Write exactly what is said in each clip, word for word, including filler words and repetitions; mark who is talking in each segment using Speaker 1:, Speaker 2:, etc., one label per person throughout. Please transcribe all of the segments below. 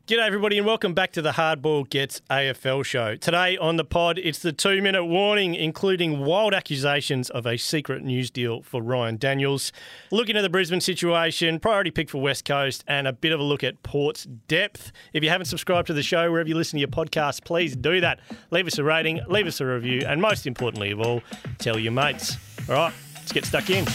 Speaker 1: G'day everybody and welcome back to the Hardball Gets A F L show. Today on the pod, it's the two-minute warning, including wild accusations of a secret news deal for Ryan Daniels, looking at the Brisbane situation, priority pick for West Coast, and a bit of a look at Port's depth. If you haven't subscribed to the show, wherever you listen to your podcast, please do that. Leave us a rating, leave us a review, and most importantly of all, tell your mates. All right, let's get stuck in.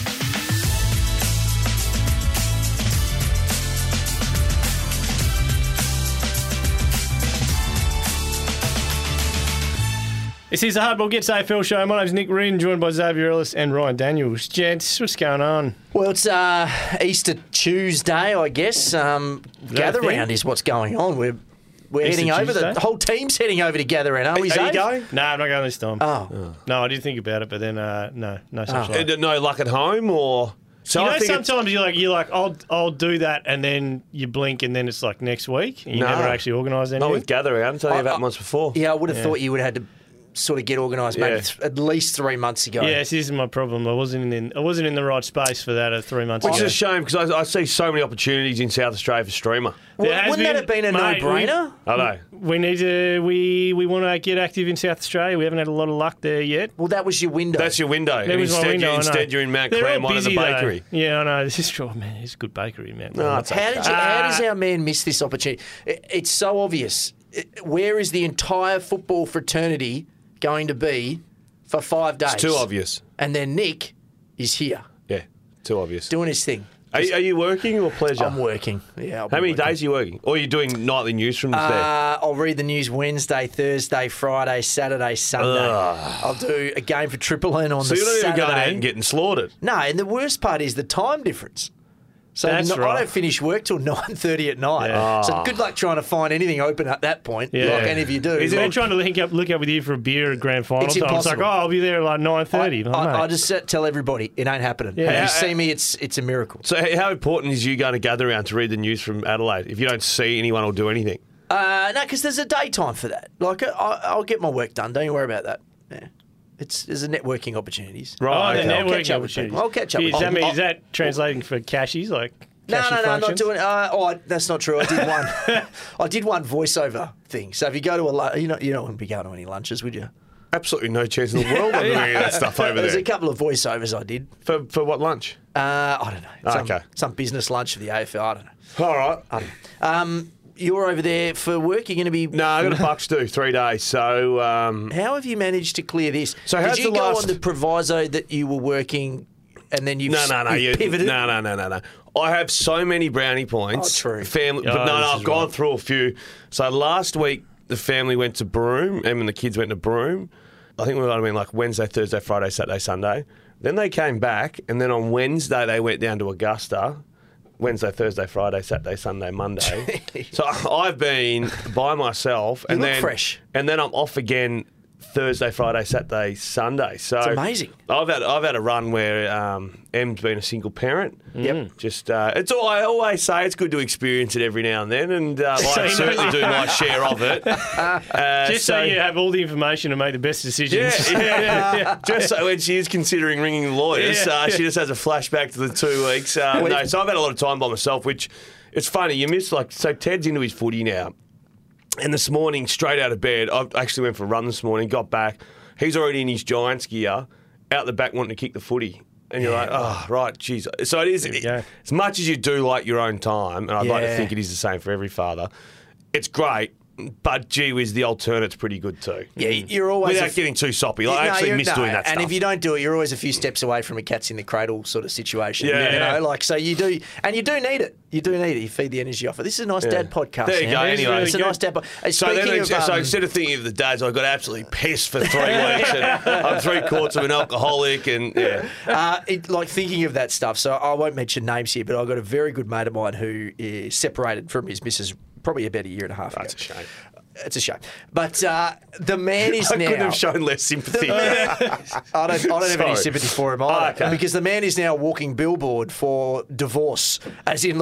Speaker 1: This is the Hardball Gets A F L show. My name's Nick Rinn, joined by Xavier Ellis and Ryan Daniels. Gents, what's going on?
Speaker 2: Well, it's uh, Easter Tuesday, I guess. Um, gather round is what's going on. We're we're
Speaker 1: Easter
Speaker 2: heading over.
Speaker 1: Tuesday?
Speaker 2: The whole team's heading over to gather round. Are we?
Speaker 3: Are you
Speaker 2: Zave?
Speaker 3: going?
Speaker 1: No, I'm not going this time.
Speaker 2: Oh. oh.
Speaker 1: No, I did think about it, but then uh, no, no such
Speaker 2: Oh.
Speaker 1: luck.
Speaker 3: Uh, No luck at home, or so
Speaker 1: You
Speaker 3: I
Speaker 1: know,
Speaker 3: think it's-
Speaker 1: sometimes you're like, you're like, I'll, I'll do that, and then you blink, and then it's like next week. And you
Speaker 3: No.
Speaker 1: never actually organise anything.
Speaker 3: not with gather round. Tell you
Speaker 2: I-
Speaker 3: about
Speaker 2: I-
Speaker 3: once before.
Speaker 2: Yeah, I would have
Speaker 1: Yeah.
Speaker 2: thought you would have had to sort of get organised maybe
Speaker 3: Yeah.
Speaker 2: th- at least three months ago.
Speaker 1: Yes, this is my problem. I wasn't in, I wasn't in the right space for that uh, three months
Speaker 3: Which
Speaker 1: ago.
Speaker 3: is a shame because I, I see so many opportunities in South Australia for streamer.
Speaker 2: Well,
Speaker 1: There has
Speaker 2: wouldn't that
Speaker 1: been-
Speaker 2: have been a
Speaker 1: mate,
Speaker 2: no-brainer?
Speaker 3: I know.
Speaker 1: We need to. We we want to get active in South Australia. We haven't had a lot of luck there yet.
Speaker 2: Well, that was your window.
Speaker 3: That's your window.
Speaker 1: That
Speaker 3: and
Speaker 1: was my
Speaker 3: instead,
Speaker 1: window,
Speaker 3: you,
Speaker 1: I know.
Speaker 3: instead you're in Mount
Speaker 1: They're all
Speaker 3: Clermont at the
Speaker 1: busy, though.
Speaker 3: bakery.
Speaker 1: Yeah, I know. This is true, man. It's a good bakery, man.
Speaker 3: No, it's
Speaker 2: How, did you,
Speaker 1: Uh,
Speaker 2: how does our man miss this opportunity? It, it's so obvious. It- where is the entire football fraternity going to be for five days?
Speaker 3: It's too obvious.
Speaker 2: And then Nick is here
Speaker 3: Yeah, too obvious.
Speaker 2: doing his thing.
Speaker 3: Are, you- are you working or pleasure?
Speaker 2: I'm working. Yeah. I'll be
Speaker 3: How many
Speaker 2: working.
Speaker 3: days are you working? Or are you doing nightly news from there?
Speaker 2: Uh, I'll read the news Wednesday, Thursday, Friday, Saturday, Sunday.
Speaker 3: Ugh.
Speaker 2: I'll do a game for Triple N on
Speaker 3: So
Speaker 2: the
Speaker 3: you're not even
Speaker 2: Saturday.
Speaker 3: going out and getting slaughtered.
Speaker 2: No, and the worst part is the time difference. So
Speaker 1: That's
Speaker 2: no,
Speaker 1: right.
Speaker 2: I don't finish work till nine thirty at night.
Speaker 1: Yeah.
Speaker 2: So good luck trying to find anything open at that point,
Speaker 1: Yeah.
Speaker 2: like any of you do.
Speaker 1: Is
Speaker 2: Like,
Speaker 1: they're trying to link up, look up with you for a beer at grand final
Speaker 2: It's
Speaker 1: time. It's like,
Speaker 2: impossible.
Speaker 1: oh, I'll be there at like nine
Speaker 2: I,
Speaker 1: thirty.
Speaker 2: I, I just set- tell everybody it ain't happening.
Speaker 1: Yeah.
Speaker 2: If
Speaker 1: Yeah.
Speaker 2: you see me, it's it's a miracle.
Speaker 3: So h- how important is you going to gather around to read the news from Adelaide if you don't see anyone or do anything?
Speaker 2: Uh, no, because there's a daytime for that. Like I, I'll get my work done. Don't you worry about that. Yeah. It's there's a networking opportunities.
Speaker 1: Oh,
Speaker 3: Right,
Speaker 1: the
Speaker 3: okay.
Speaker 2: I'll catch
Speaker 1: networking
Speaker 2: up with
Speaker 1: opportunities.
Speaker 2: people. I'll catch up
Speaker 1: Is
Speaker 2: with
Speaker 1: that,
Speaker 2: people.
Speaker 1: mean, is that translating for cashies? Like
Speaker 2: No,
Speaker 1: cashy
Speaker 2: no, no, I'm not
Speaker 1: functions?
Speaker 2: doing. Uh, oh, I- that's not true. I did one. I did one voiceover thing. So if you go to a, lu- you know, you don't want to be going to any lunches, would you?
Speaker 3: Absolutely no chance in the world I'm doing any of that stuff over
Speaker 2: There's
Speaker 3: there.
Speaker 2: a couple of voiceovers I did.
Speaker 3: For, for what lunch?
Speaker 2: Uh, I don't know. Some,
Speaker 3: Okay.
Speaker 2: Some business lunch for the A F L. I don't know.
Speaker 3: All right.
Speaker 2: I don't know. Um, you're over there for work. You're going to be.
Speaker 3: No, I got a Bucks do three days. So um,
Speaker 2: How have you managed to clear this?
Speaker 3: So
Speaker 2: did
Speaker 3: how's
Speaker 2: you
Speaker 3: the
Speaker 2: go
Speaker 3: last-
Speaker 2: on the proviso that you were working, and then you've
Speaker 3: no, no, no,
Speaker 2: you've
Speaker 3: you,
Speaker 2: pivoted?
Speaker 3: no, no, no, no, no. I have so many brownie points.
Speaker 2: Oh, true.
Speaker 3: Family,
Speaker 1: Oh,
Speaker 3: but no,
Speaker 1: this
Speaker 3: no,
Speaker 1: is
Speaker 3: I've gone
Speaker 1: right.
Speaker 3: through a few. So last week the family went to Broome, and when the kids went to Broome, I think we might have been like Wednesday, Thursday, Friday, Saturday, Sunday. Then they came back, and then on Wednesday they went down to Augusta. Wednesday, Thursday, Friday, Saturday, Sunday, Monday. So I've been by myself, and
Speaker 2: look
Speaker 3: then
Speaker 2: fresh.
Speaker 3: and then I'm off again Thursday, Friday, Saturday, Sunday. So
Speaker 2: It's amazing.
Speaker 3: I've had I've had a run where um, Em's been a single parent.
Speaker 2: Yep.
Speaker 3: Just uh, it's all I always say. It's good to experience it every now and then, and uh,
Speaker 1: So
Speaker 3: I
Speaker 1: you know-
Speaker 3: certainly do my share of it. Uh,
Speaker 1: Just so, you have all the information to make the best decisions.
Speaker 3: yeah, yeah, yeah. Just so when she is considering ringing lawyers,
Speaker 1: Yeah.
Speaker 3: uh, she just has a flashback to the two weeks. Uh, no, so I've had a lot of time by myself, which it's funny. You miss like so. Ted's into his footy now, and this morning, straight out of bed, I actually went for a run this morning. Got back, he's already in his Giants gear, out the back wanting to kick the footy. And you're like, oh, right, geez. So it is,
Speaker 1: There we
Speaker 3: it-
Speaker 1: go.
Speaker 3: as much as you do like your own time, and I'd like to
Speaker 2: Yeah.
Speaker 3: think it is the same for every father, it's great, but gee whiz, the alternate's pretty good too.
Speaker 2: Yeah, you're always
Speaker 3: Without
Speaker 2: a f-
Speaker 3: getting too soppy. Like, I
Speaker 2: No,
Speaker 3: actually
Speaker 2: you're-
Speaker 3: miss
Speaker 2: no,
Speaker 3: doing that
Speaker 2: and
Speaker 3: stuff.
Speaker 2: if you don't do it, you're always a few steps away from a cat's in the cradle sort of situation.
Speaker 3: Yeah,
Speaker 2: you
Speaker 3: yeah.
Speaker 2: know, like so you do, and you do need it. You do need it. You feed the energy off it. This is a nice dad podcast.
Speaker 3: There you
Speaker 2: now.
Speaker 3: go,
Speaker 2: It's
Speaker 3: anyway.
Speaker 2: it's a
Speaker 1: Really
Speaker 2: nice dad. Po- Hey,
Speaker 3: So,
Speaker 2: speaking
Speaker 3: then,
Speaker 2: of,
Speaker 3: so
Speaker 2: um,
Speaker 3: instead of thinking of the dads, I got absolutely pissed for three weeks, and I'm three quarters of an alcoholic, and yeah.
Speaker 2: uh, it, like thinking of that stuff. So I won't mention names here, but I've got a very good mate of mine who is separated from his missus probably about a year and a half
Speaker 3: That's
Speaker 2: ago.
Speaker 3: a shame.
Speaker 2: It's a shame. But uh, the man is
Speaker 3: I
Speaker 2: now.
Speaker 3: couldn't have shown less sympathy.
Speaker 2: I don't, I don't have any
Speaker 3: Sorry.
Speaker 2: sympathy for him either.
Speaker 3: Oh, okay.
Speaker 2: Because the man is now walking billboard for divorce, as in like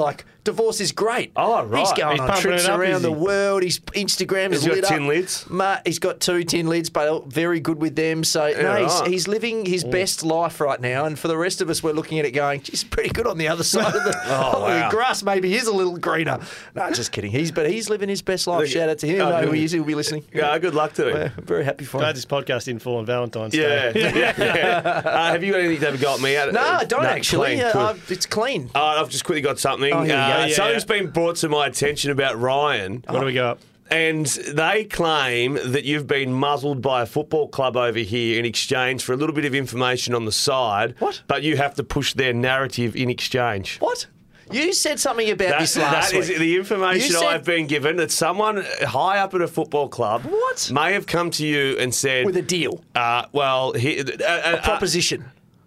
Speaker 2: divorce is great.
Speaker 3: Oh, right.
Speaker 2: He's going
Speaker 1: He's
Speaker 2: on
Speaker 1: pumping
Speaker 2: trips
Speaker 1: it up,
Speaker 2: around
Speaker 1: is
Speaker 2: the
Speaker 1: he?
Speaker 2: world. His Instagram is
Speaker 3: He's got
Speaker 2: lit
Speaker 3: tin
Speaker 2: up.
Speaker 3: lids?
Speaker 2: Ma, he's got two tin lids, but very good with them. So, no, he's,
Speaker 3: right.
Speaker 2: he's living his best life right now. And for the rest of us, we're looking at it going, geez, pretty good on the other side of the,
Speaker 3: Oh,
Speaker 2: the
Speaker 3: wow.
Speaker 2: grass. Maybe is a little greener. No, just kidding. He's But he's living his best life.
Speaker 3: Look,
Speaker 2: Shout out to him.
Speaker 3: oh,
Speaker 2: know who
Speaker 3: good.
Speaker 2: he is. He'll be listening.
Speaker 3: Yeah, good luck to him.
Speaker 2: Yeah, I'm very happy for
Speaker 1: Glad
Speaker 2: him.
Speaker 1: this podcast didn't fall on Valentine's
Speaker 3: Yeah.
Speaker 1: Day.
Speaker 3: yeah. yeah. Uh, have you got anything to have got me out?
Speaker 2: No, I don't
Speaker 3: No,
Speaker 2: actually.
Speaker 3: clean,
Speaker 2: Uh,
Speaker 3: cool.
Speaker 2: uh, it's clean.
Speaker 3: Uh, I've just quickly got something.
Speaker 2: Oh, here we go.
Speaker 3: uh,
Speaker 1: Yeah,
Speaker 3: something's
Speaker 1: yeah.
Speaker 3: been brought to my attention about Ryan,
Speaker 1: What do we got?
Speaker 3: and they claim that you've been muzzled by a football club over here in exchange for a little bit of information on the side.
Speaker 2: What?
Speaker 3: But you have to push their narrative in exchange.
Speaker 2: What? You said something about
Speaker 3: That,
Speaker 2: this last
Speaker 3: that is
Speaker 2: week.
Speaker 3: the information
Speaker 2: You said-
Speaker 3: I've been given, that someone high up at a football club
Speaker 2: What?
Speaker 3: may have come to you and said,
Speaker 2: With a deal.
Speaker 3: uh, well, he, uh, uh, uh,
Speaker 2: Proposition.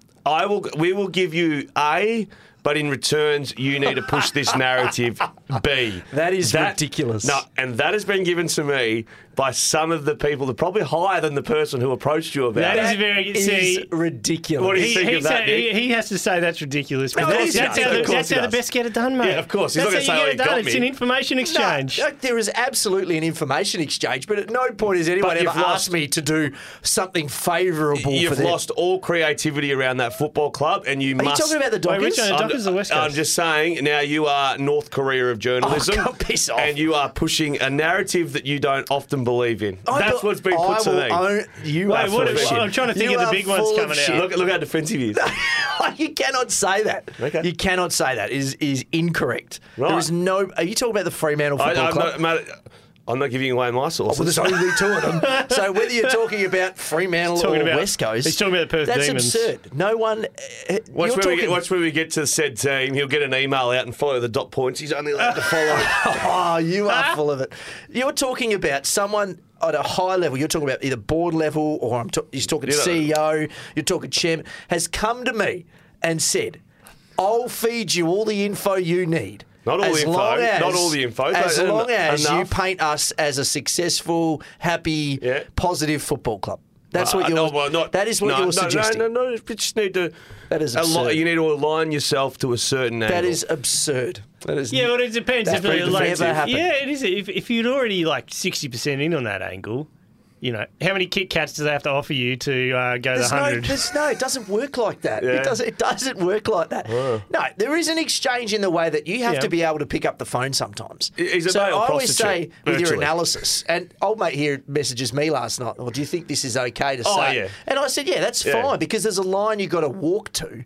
Speaker 3: I will. We will give you A, but in returns, you need to push this narrative B.
Speaker 2: That is ridiculous.
Speaker 3: No, and that has been given to me by some of the people that are probably higher than the person who approached you about
Speaker 1: That
Speaker 3: it.
Speaker 1: is very
Speaker 2: is
Speaker 1: see.
Speaker 2: ridiculous.
Speaker 3: What do you
Speaker 1: He,
Speaker 3: think
Speaker 1: he,
Speaker 3: of that,
Speaker 1: said- he,
Speaker 3: Nick?
Speaker 1: he has to say that's ridiculous. But
Speaker 3: Of course
Speaker 1: that's,
Speaker 3: he
Speaker 1: that's
Speaker 3: does.
Speaker 1: how, the,
Speaker 3: Of course
Speaker 1: that's
Speaker 3: he
Speaker 1: how the
Speaker 3: does.
Speaker 1: best get it done, mate.
Speaker 3: Yeah, of course. He's
Speaker 1: That's
Speaker 3: not gonna
Speaker 1: how
Speaker 3: say,
Speaker 1: you
Speaker 3: "Oh,
Speaker 1: get
Speaker 3: he
Speaker 1: it done.
Speaker 3: got
Speaker 1: It's
Speaker 3: me."
Speaker 1: an information exchange.
Speaker 2: No, no, there is absolutely an information exchange, but at no point has anyone
Speaker 3: But
Speaker 2: ever
Speaker 3: you've lost-
Speaker 2: asked me to do something favourable for
Speaker 3: You've
Speaker 2: them.
Speaker 3: lost all creativity around that football club, and you
Speaker 2: Are you
Speaker 3: must.
Speaker 2: talking about the
Speaker 1: Wait,
Speaker 2: Dockers?
Speaker 1: which one?
Speaker 3: I'm,
Speaker 1: Dockers or West Coast?
Speaker 3: I'm just saying, now you are North Korea of journalism.
Speaker 2: Oh, God, piss off.
Speaker 3: And you are pushing a narrative that you don't often believe in.
Speaker 2: I
Speaker 3: That's
Speaker 2: be-
Speaker 3: what's been
Speaker 2: I
Speaker 3: put to
Speaker 2: will
Speaker 3: me.
Speaker 2: own- you
Speaker 1: Wait,
Speaker 2: are
Speaker 1: what
Speaker 2: full
Speaker 1: if-
Speaker 2: of shit.
Speaker 1: I'm trying to think
Speaker 2: You
Speaker 1: of the
Speaker 2: are
Speaker 1: big ones
Speaker 2: full of
Speaker 1: coming out.
Speaker 2: shit.
Speaker 3: Look, look how defensive he is.
Speaker 2: You cannot say that.
Speaker 3: Okay.
Speaker 2: You cannot say that. It is is incorrect.
Speaker 3: Right.
Speaker 2: There is no. Are you talking about the Fremantle
Speaker 3: I,
Speaker 2: Football
Speaker 3: I'm,
Speaker 2: Club?
Speaker 3: not, mate, I'm not giving away my sources.
Speaker 2: Well, there's only two of them. So whether you're talking about Fremantle
Speaker 1: He's talking
Speaker 2: or
Speaker 1: about-
Speaker 2: West Coast,
Speaker 1: he's talking about the Perth
Speaker 2: that's
Speaker 1: Demons.
Speaker 2: absurd. No one. Uh,
Speaker 3: Watch
Speaker 2: you're
Speaker 3: where, we
Speaker 2: talking,
Speaker 3: get, watch where we get to said team. He'll get an email out and follow the dot points. He's only allowed to follow.
Speaker 2: Oh, you are full of it. You're talking about someone at a high level. You're talking about either board level or I'm ta- you're talking
Speaker 3: You know-
Speaker 2: C E O. You're talking chairman. Has come to me and said, "I'll feed you all the info you need."
Speaker 3: Not all
Speaker 2: as
Speaker 3: the info,
Speaker 2: long as,
Speaker 3: not all the info,
Speaker 2: As
Speaker 3: but
Speaker 2: long
Speaker 3: en-
Speaker 2: as you
Speaker 3: enough.
Speaker 2: paint us as a successful, happy,
Speaker 3: Yeah.
Speaker 2: positive football club. That's
Speaker 3: Uh,
Speaker 2: what you're.
Speaker 3: no, well, not-
Speaker 2: that is what
Speaker 3: no,
Speaker 2: you're
Speaker 3: no,
Speaker 2: suggesting.
Speaker 3: No, no, no. You just need to.
Speaker 2: That is
Speaker 3: al-
Speaker 2: absurd.
Speaker 3: You need to align yourself to a certain
Speaker 2: That
Speaker 3: angle.
Speaker 2: is absurd. That is.
Speaker 1: Yeah, well, it depends.
Speaker 2: That
Speaker 1: If
Speaker 2: would
Speaker 1: it, like,
Speaker 2: never happen.
Speaker 1: Yeah, it is. If, if you'd already like sixty percent in on that angle, you know, how many Kit Kats do they have to offer you to uh, go
Speaker 2: There's
Speaker 1: the
Speaker 2: no,
Speaker 1: hundred?
Speaker 2: there's no, it doesn't work like that.
Speaker 3: Yeah.
Speaker 2: It doesn't. It doesn't work like that. No, there is an exchange in the way that you have
Speaker 1: Yeah.
Speaker 2: to be able to pick up the phone sometimes.
Speaker 3: He's a
Speaker 2: so I
Speaker 3: male
Speaker 2: always say
Speaker 3: prostitute,
Speaker 2: with your
Speaker 3: virtually.
Speaker 2: analysis, and old mate here messages me last night. Well, do you think this is okay to
Speaker 3: Oh,
Speaker 2: say?
Speaker 3: yeah.
Speaker 2: And I said, yeah, that's
Speaker 3: Yeah.
Speaker 2: fine because there's a line you got to walk to.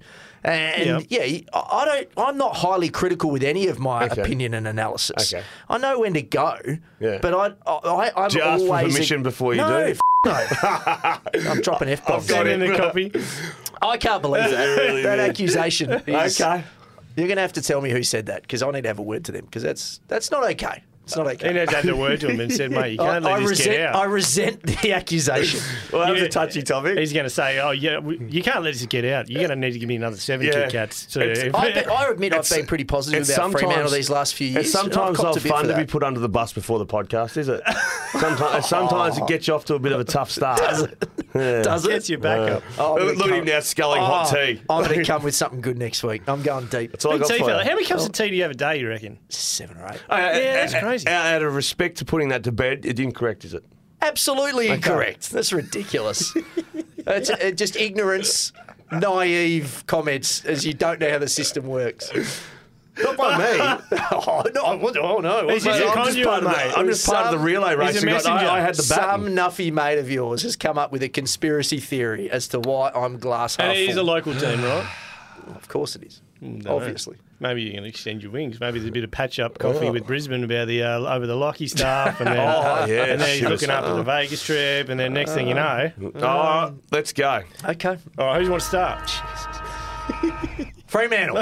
Speaker 2: And
Speaker 1: Yeah.
Speaker 2: yeah, I I don't. I'm not highly critical with any of my
Speaker 3: Okay.
Speaker 2: opinion and analysis.
Speaker 3: Okay.
Speaker 2: I know when to go,
Speaker 3: Yeah.
Speaker 2: but I, I, I'm
Speaker 3: Do you ask for
Speaker 2: always
Speaker 3: permission before you
Speaker 2: no,
Speaker 3: do?
Speaker 2: f- no. I'm dropping f bombs.
Speaker 3: got
Speaker 1: Send
Speaker 3: it.
Speaker 1: in a copy.
Speaker 2: I can't believe that.
Speaker 3: Really,
Speaker 2: that
Speaker 3: man.
Speaker 2: accusation. Is,
Speaker 3: Okay.
Speaker 2: You're going to have to tell me who said that because I need to have a word to them because that's that's not okay. It's not okay.
Speaker 1: He has had the word to him and said, mate, you
Speaker 2: I,
Speaker 1: can't let
Speaker 2: I
Speaker 1: this
Speaker 2: resent,
Speaker 1: get
Speaker 2: I
Speaker 1: out.
Speaker 2: resent the accusation.
Speaker 3: Well, that was
Speaker 1: Yeah.
Speaker 3: a touchy topic.
Speaker 1: He's going to say, oh, yeah, we, you can't let this get out. You're going to need to give me another seven
Speaker 3: Yeah.
Speaker 1: Kit Kats. To,
Speaker 3: It's-
Speaker 2: I, bet, I admit I've
Speaker 3: It's-
Speaker 2: been pretty positive
Speaker 3: it's
Speaker 2: about Fremantle
Speaker 3: sometimes-
Speaker 2: these last few years.
Speaker 3: It's
Speaker 2: and I've
Speaker 3: sometimes
Speaker 2: copped
Speaker 3: not
Speaker 2: a bit
Speaker 3: fun
Speaker 2: for
Speaker 3: to be
Speaker 2: that.
Speaker 3: put under the bus before the podcast, is it? Sometimes, sometimes it gets you off to a bit of a tough start. Does it? Yeah.
Speaker 2: Does it?
Speaker 1: Gets you back up.
Speaker 2: Oh, I'm
Speaker 3: Look,
Speaker 2: gonna
Speaker 3: look at him
Speaker 2: come-
Speaker 3: now sculling hot
Speaker 2: Oh,
Speaker 3: tea.
Speaker 2: I'm going to come with something good next week. I'm going deep.
Speaker 3: That's all I
Speaker 1: Big
Speaker 3: got
Speaker 1: tea
Speaker 3: for
Speaker 1: fella.
Speaker 3: you.
Speaker 1: How many cups of tea do you have a day, you reckon?
Speaker 2: Seven or eight.
Speaker 3: Uh,
Speaker 1: Yeah, that's
Speaker 3: uh,
Speaker 1: crazy.
Speaker 3: uh, Out of respect to putting that to bed, it's incorrect, is it?
Speaker 2: Absolutely incorrect. That's ridiculous. It's uh, just ignorance, naive comments as you don't know how the system works. Not by me. oh, no, I wouldn't- oh, no.
Speaker 1: He's
Speaker 2: Mate,
Speaker 1: just a
Speaker 2: I'm
Speaker 3: I'm just
Speaker 1: conduit,
Speaker 3: part of the,
Speaker 1: mate.
Speaker 3: I'm just part of the
Speaker 2: Some-
Speaker 3: relay race.
Speaker 1: he's a
Speaker 3: who got- I,
Speaker 1: messenger.
Speaker 3: I had the
Speaker 2: Some
Speaker 3: baton.
Speaker 2: nuffy mate of yours has come up with a conspiracy theory as to why I'm glass half
Speaker 1: And it is a
Speaker 2: full.
Speaker 1: local team, right?
Speaker 2: Of course it is.
Speaker 1: Don't know.
Speaker 2: Obviously.
Speaker 1: Maybe you can extend your wings. Maybe there's a bit of patch-up coffee with Brisbane about the uh, over the Lockie stuff, and then,
Speaker 3: Oh, yeah,
Speaker 1: and then he's
Speaker 3: shit.
Speaker 1: looking after the Vegas trip, and then next thing you know,
Speaker 3: Oh, let's go.
Speaker 2: Okay.
Speaker 1: all right, who wants to start?
Speaker 2: Fremantle.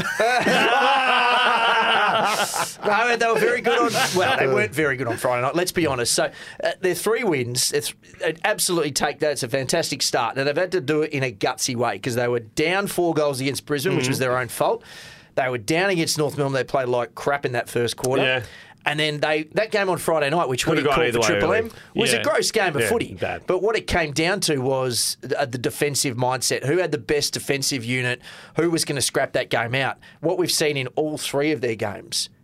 Speaker 2: No, they were very good on. Well, they weren't very good on Friday night. Let's be honest. So, uh, their three wins. It's it absolutely take that. It's a fantastic start, and they've had to do it in a gutsy way because they were down four goals against Brisbane, which was their own fault. They were down against North Melbourne. They played like crap in that first quarter.
Speaker 3: Yeah.
Speaker 2: And then they that game on Friday night, which would
Speaker 3: Could've
Speaker 2: have
Speaker 3: gone
Speaker 2: called
Speaker 3: either
Speaker 2: for
Speaker 3: way,
Speaker 2: Triple
Speaker 3: really.
Speaker 2: M, was
Speaker 1: Yeah.
Speaker 2: a gross game of
Speaker 3: Yeah,
Speaker 2: footy.
Speaker 3: bad.
Speaker 2: But what it came down to was the, the defensive mindset. Who had the best defensive unit? Who was going to scrap that game out? What we've seen in all three of their games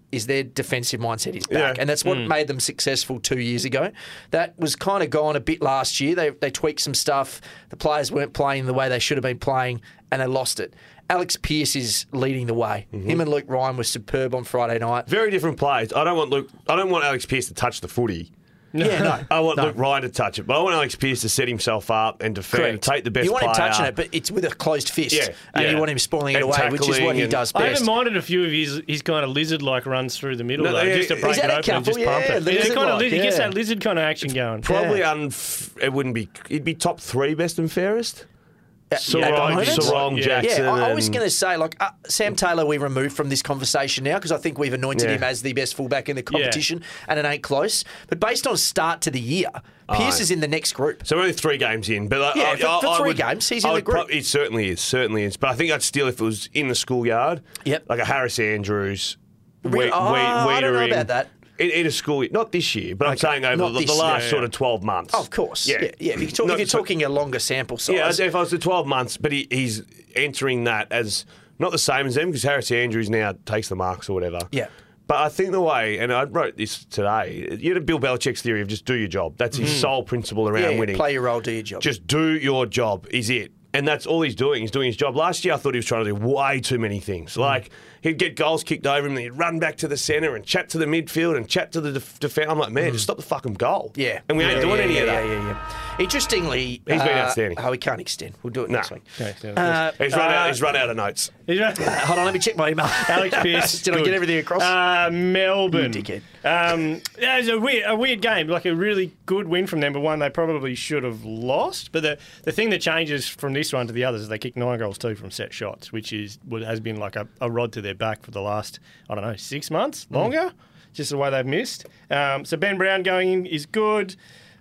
Speaker 2: is their defensive mindset is back.
Speaker 3: Yeah.
Speaker 2: And that's what made them successful two years ago. That was kind of gone a bit last year. They they tweaked some stuff. The players weren't playing the way they should have been playing, and they lost it. Alex Pearce is leading the way.
Speaker 3: Mm-hmm.
Speaker 2: Him and Luke Ryan were superb on Friday night.
Speaker 3: Very different players. I don't want Luke. I don't want Alex Pearce to touch the footy.
Speaker 2: Yeah, no.
Speaker 3: I want
Speaker 2: no.
Speaker 3: Luke Ryan to touch it, but I want Alex Pearce to set himself up and defend,
Speaker 2: Correct.
Speaker 3: take the best
Speaker 2: You want him
Speaker 3: player.
Speaker 2: touching it, but it's with a closed fist.
Speaker 3: Yeah,
Speaker 2: and
Speaker 3: yeah.
Speaker 2: you want him spoiling it
Speaker 3: And
Speaker 2: away, which is what
Speaker 3: tackling
Speaker 2: he
Speaker 3: and-
Speaker 2: does
Speaker 1: I
Speaker 2: best.
Speaker 1: haven't minded a few of his his kind of lizard-like runs through the middle,
Speaker 3: No,
Speaker 1: though,
Speaker 3: yeah,
Speaker 1: just to
Speaker 3: he's
Speaker 1: break
Speaker 2: had
Speaker 1: it
Speaker 2: a
Speaker 1: open and
Speaker 2: couple,
Speaker 1: just
Speaker 2: yeah,
Speaker 1: pump it.
Speaker 2: the
Speaker 1: Yeah, kind of
Speaker 2: lizard-like,
Speaker 1: lizard, he gets
Speaker 2: yeah.
Speaker 1: that lizard kind of action going.
Speaker 3: Probably
Speaker 2: Yeah.
Speaker 3: unf- it wouldn't be. It'd be top three best and fairest.
Speaker 2: At the
Speaker 3: Sarong,
Speaker 2: moment?
Speaker 3: Sarong
Speaker 1: Yeah.
Speaker 3: Jackson.
Speaker 2: Yeah, I, I was
Speaker 3: and-
Speaker 2: going to say, like, uh, Sam Taylor we removed from this conversation now because I think we've anointed
Speaker 3: Yeah.
Speaker 2: him as the best fullback in the competition and it ain't close. But based on start to the year, Pearce
Speaker 3: Aye.
Speaker 2: is in the next group.
Speaker 3: So we're only three games in, but like,
Speaker 2: Yeah,
Speaker 3: I,
Speaker 2: for-
Speaker 3: I,
Speaker 2: for
Speaker 3: I
Speaker 2: three
Speaker 3: would,
Speaker 2: games, he's
Speaker 3: I
Speaker 2: in the
Speaker 3: would
Speaker 2: group.
Speaker 3: Pro- it certainly is, certainly is. But I think I'd steal if it was in the schoolyard.
Speaker 2: Yep.
Speaker 3: Like a Harris Andrews.
Speaker 2: Really? Oh, I don't know
Speaker 3: Wiedering.
Speaker 2: about that.
Speaker 3: In, in a school, not this year, but I'm
Speaker 2: Okay,
Speaker 3: saying over
Speaker 2: not
Speaker 3: the, the
Speaker 2: this
Speaker 3: last
Speaker 1: year.
Speaker 3: sort of twelve months.
Speaker 2: Oh, of course. Yeah, yeah. If you're, talk-
Speaker 3: No,
Speaker 2: if you're
Speaker 3: so-
Speaker 2: talking a longer sample size.
Speaker 3: Yeah, if I was to twelve months, but he, he's entering that as not the same as them because Harris Andrews now takes the marks or whatever.
Speaker 2: Yeah.
Speaker 3: But I think the way, and I wrote this today, you know Bill Belichick's theory of just do your job. That's his sole principle around
Speaker 2: yeah, yeah,
Speaker 3: winning.
Speaker 2: play your role, do your job.
Speaker 3: Just do your job is it. And that's all he's doing. He's doing his job. Last year, I thought he was trying to do way too many things. Like, he'd get goals kicked over him, and he'd run back to the centre and chat to the midfield and chat to the def- defence. I'm like, man, just stop the fucking goal.
Speaker 2: Yeah.
Speaker 3: And we ain't
Speaker 2: Yeah,
Speaker 3: doing
Speaker 2: yeah,
Speaker 3: any
Speaker 2: yeah,
Speaker 3: of that.
Speaker 2: Yeah, yeah, yeah. Interestingly,
Speaker 3: He's been
Speaker 2: uh,
Speaker 3: outstanding.
Speaker 2: Oh, we can't extend. We'll do it
Speaker 3: Nah.
Speaker 2: next week.
Speaker 1: Okay, so
Speaker 2: Uh,
Speaker 3: He's run,
Speaker 1: Uh,
Speaker 3: out, he's run out of notes.
Speaker 1: He's right.
Speaker 2: hold on, let me check my email.
Speaker 1: Alex Pearce.
Speaker 2: Did I
Speaker 1: good.
Speaker 2: get everything across?
Speaker 1: Uh, Melbourne.
Speaker 2: You dickhead.
Speaker 1: Um, yeah, it was a weird, a weird game, like a really good win from them, but one they probably should have lost. But the, the thing that changes from this one to the others is they kicked nine goals too from set shots, which is what has been like a, a rod to their back for the last, I don't know, six months, longer. Just the way they've missed. Um, so Ben Brown going in is good.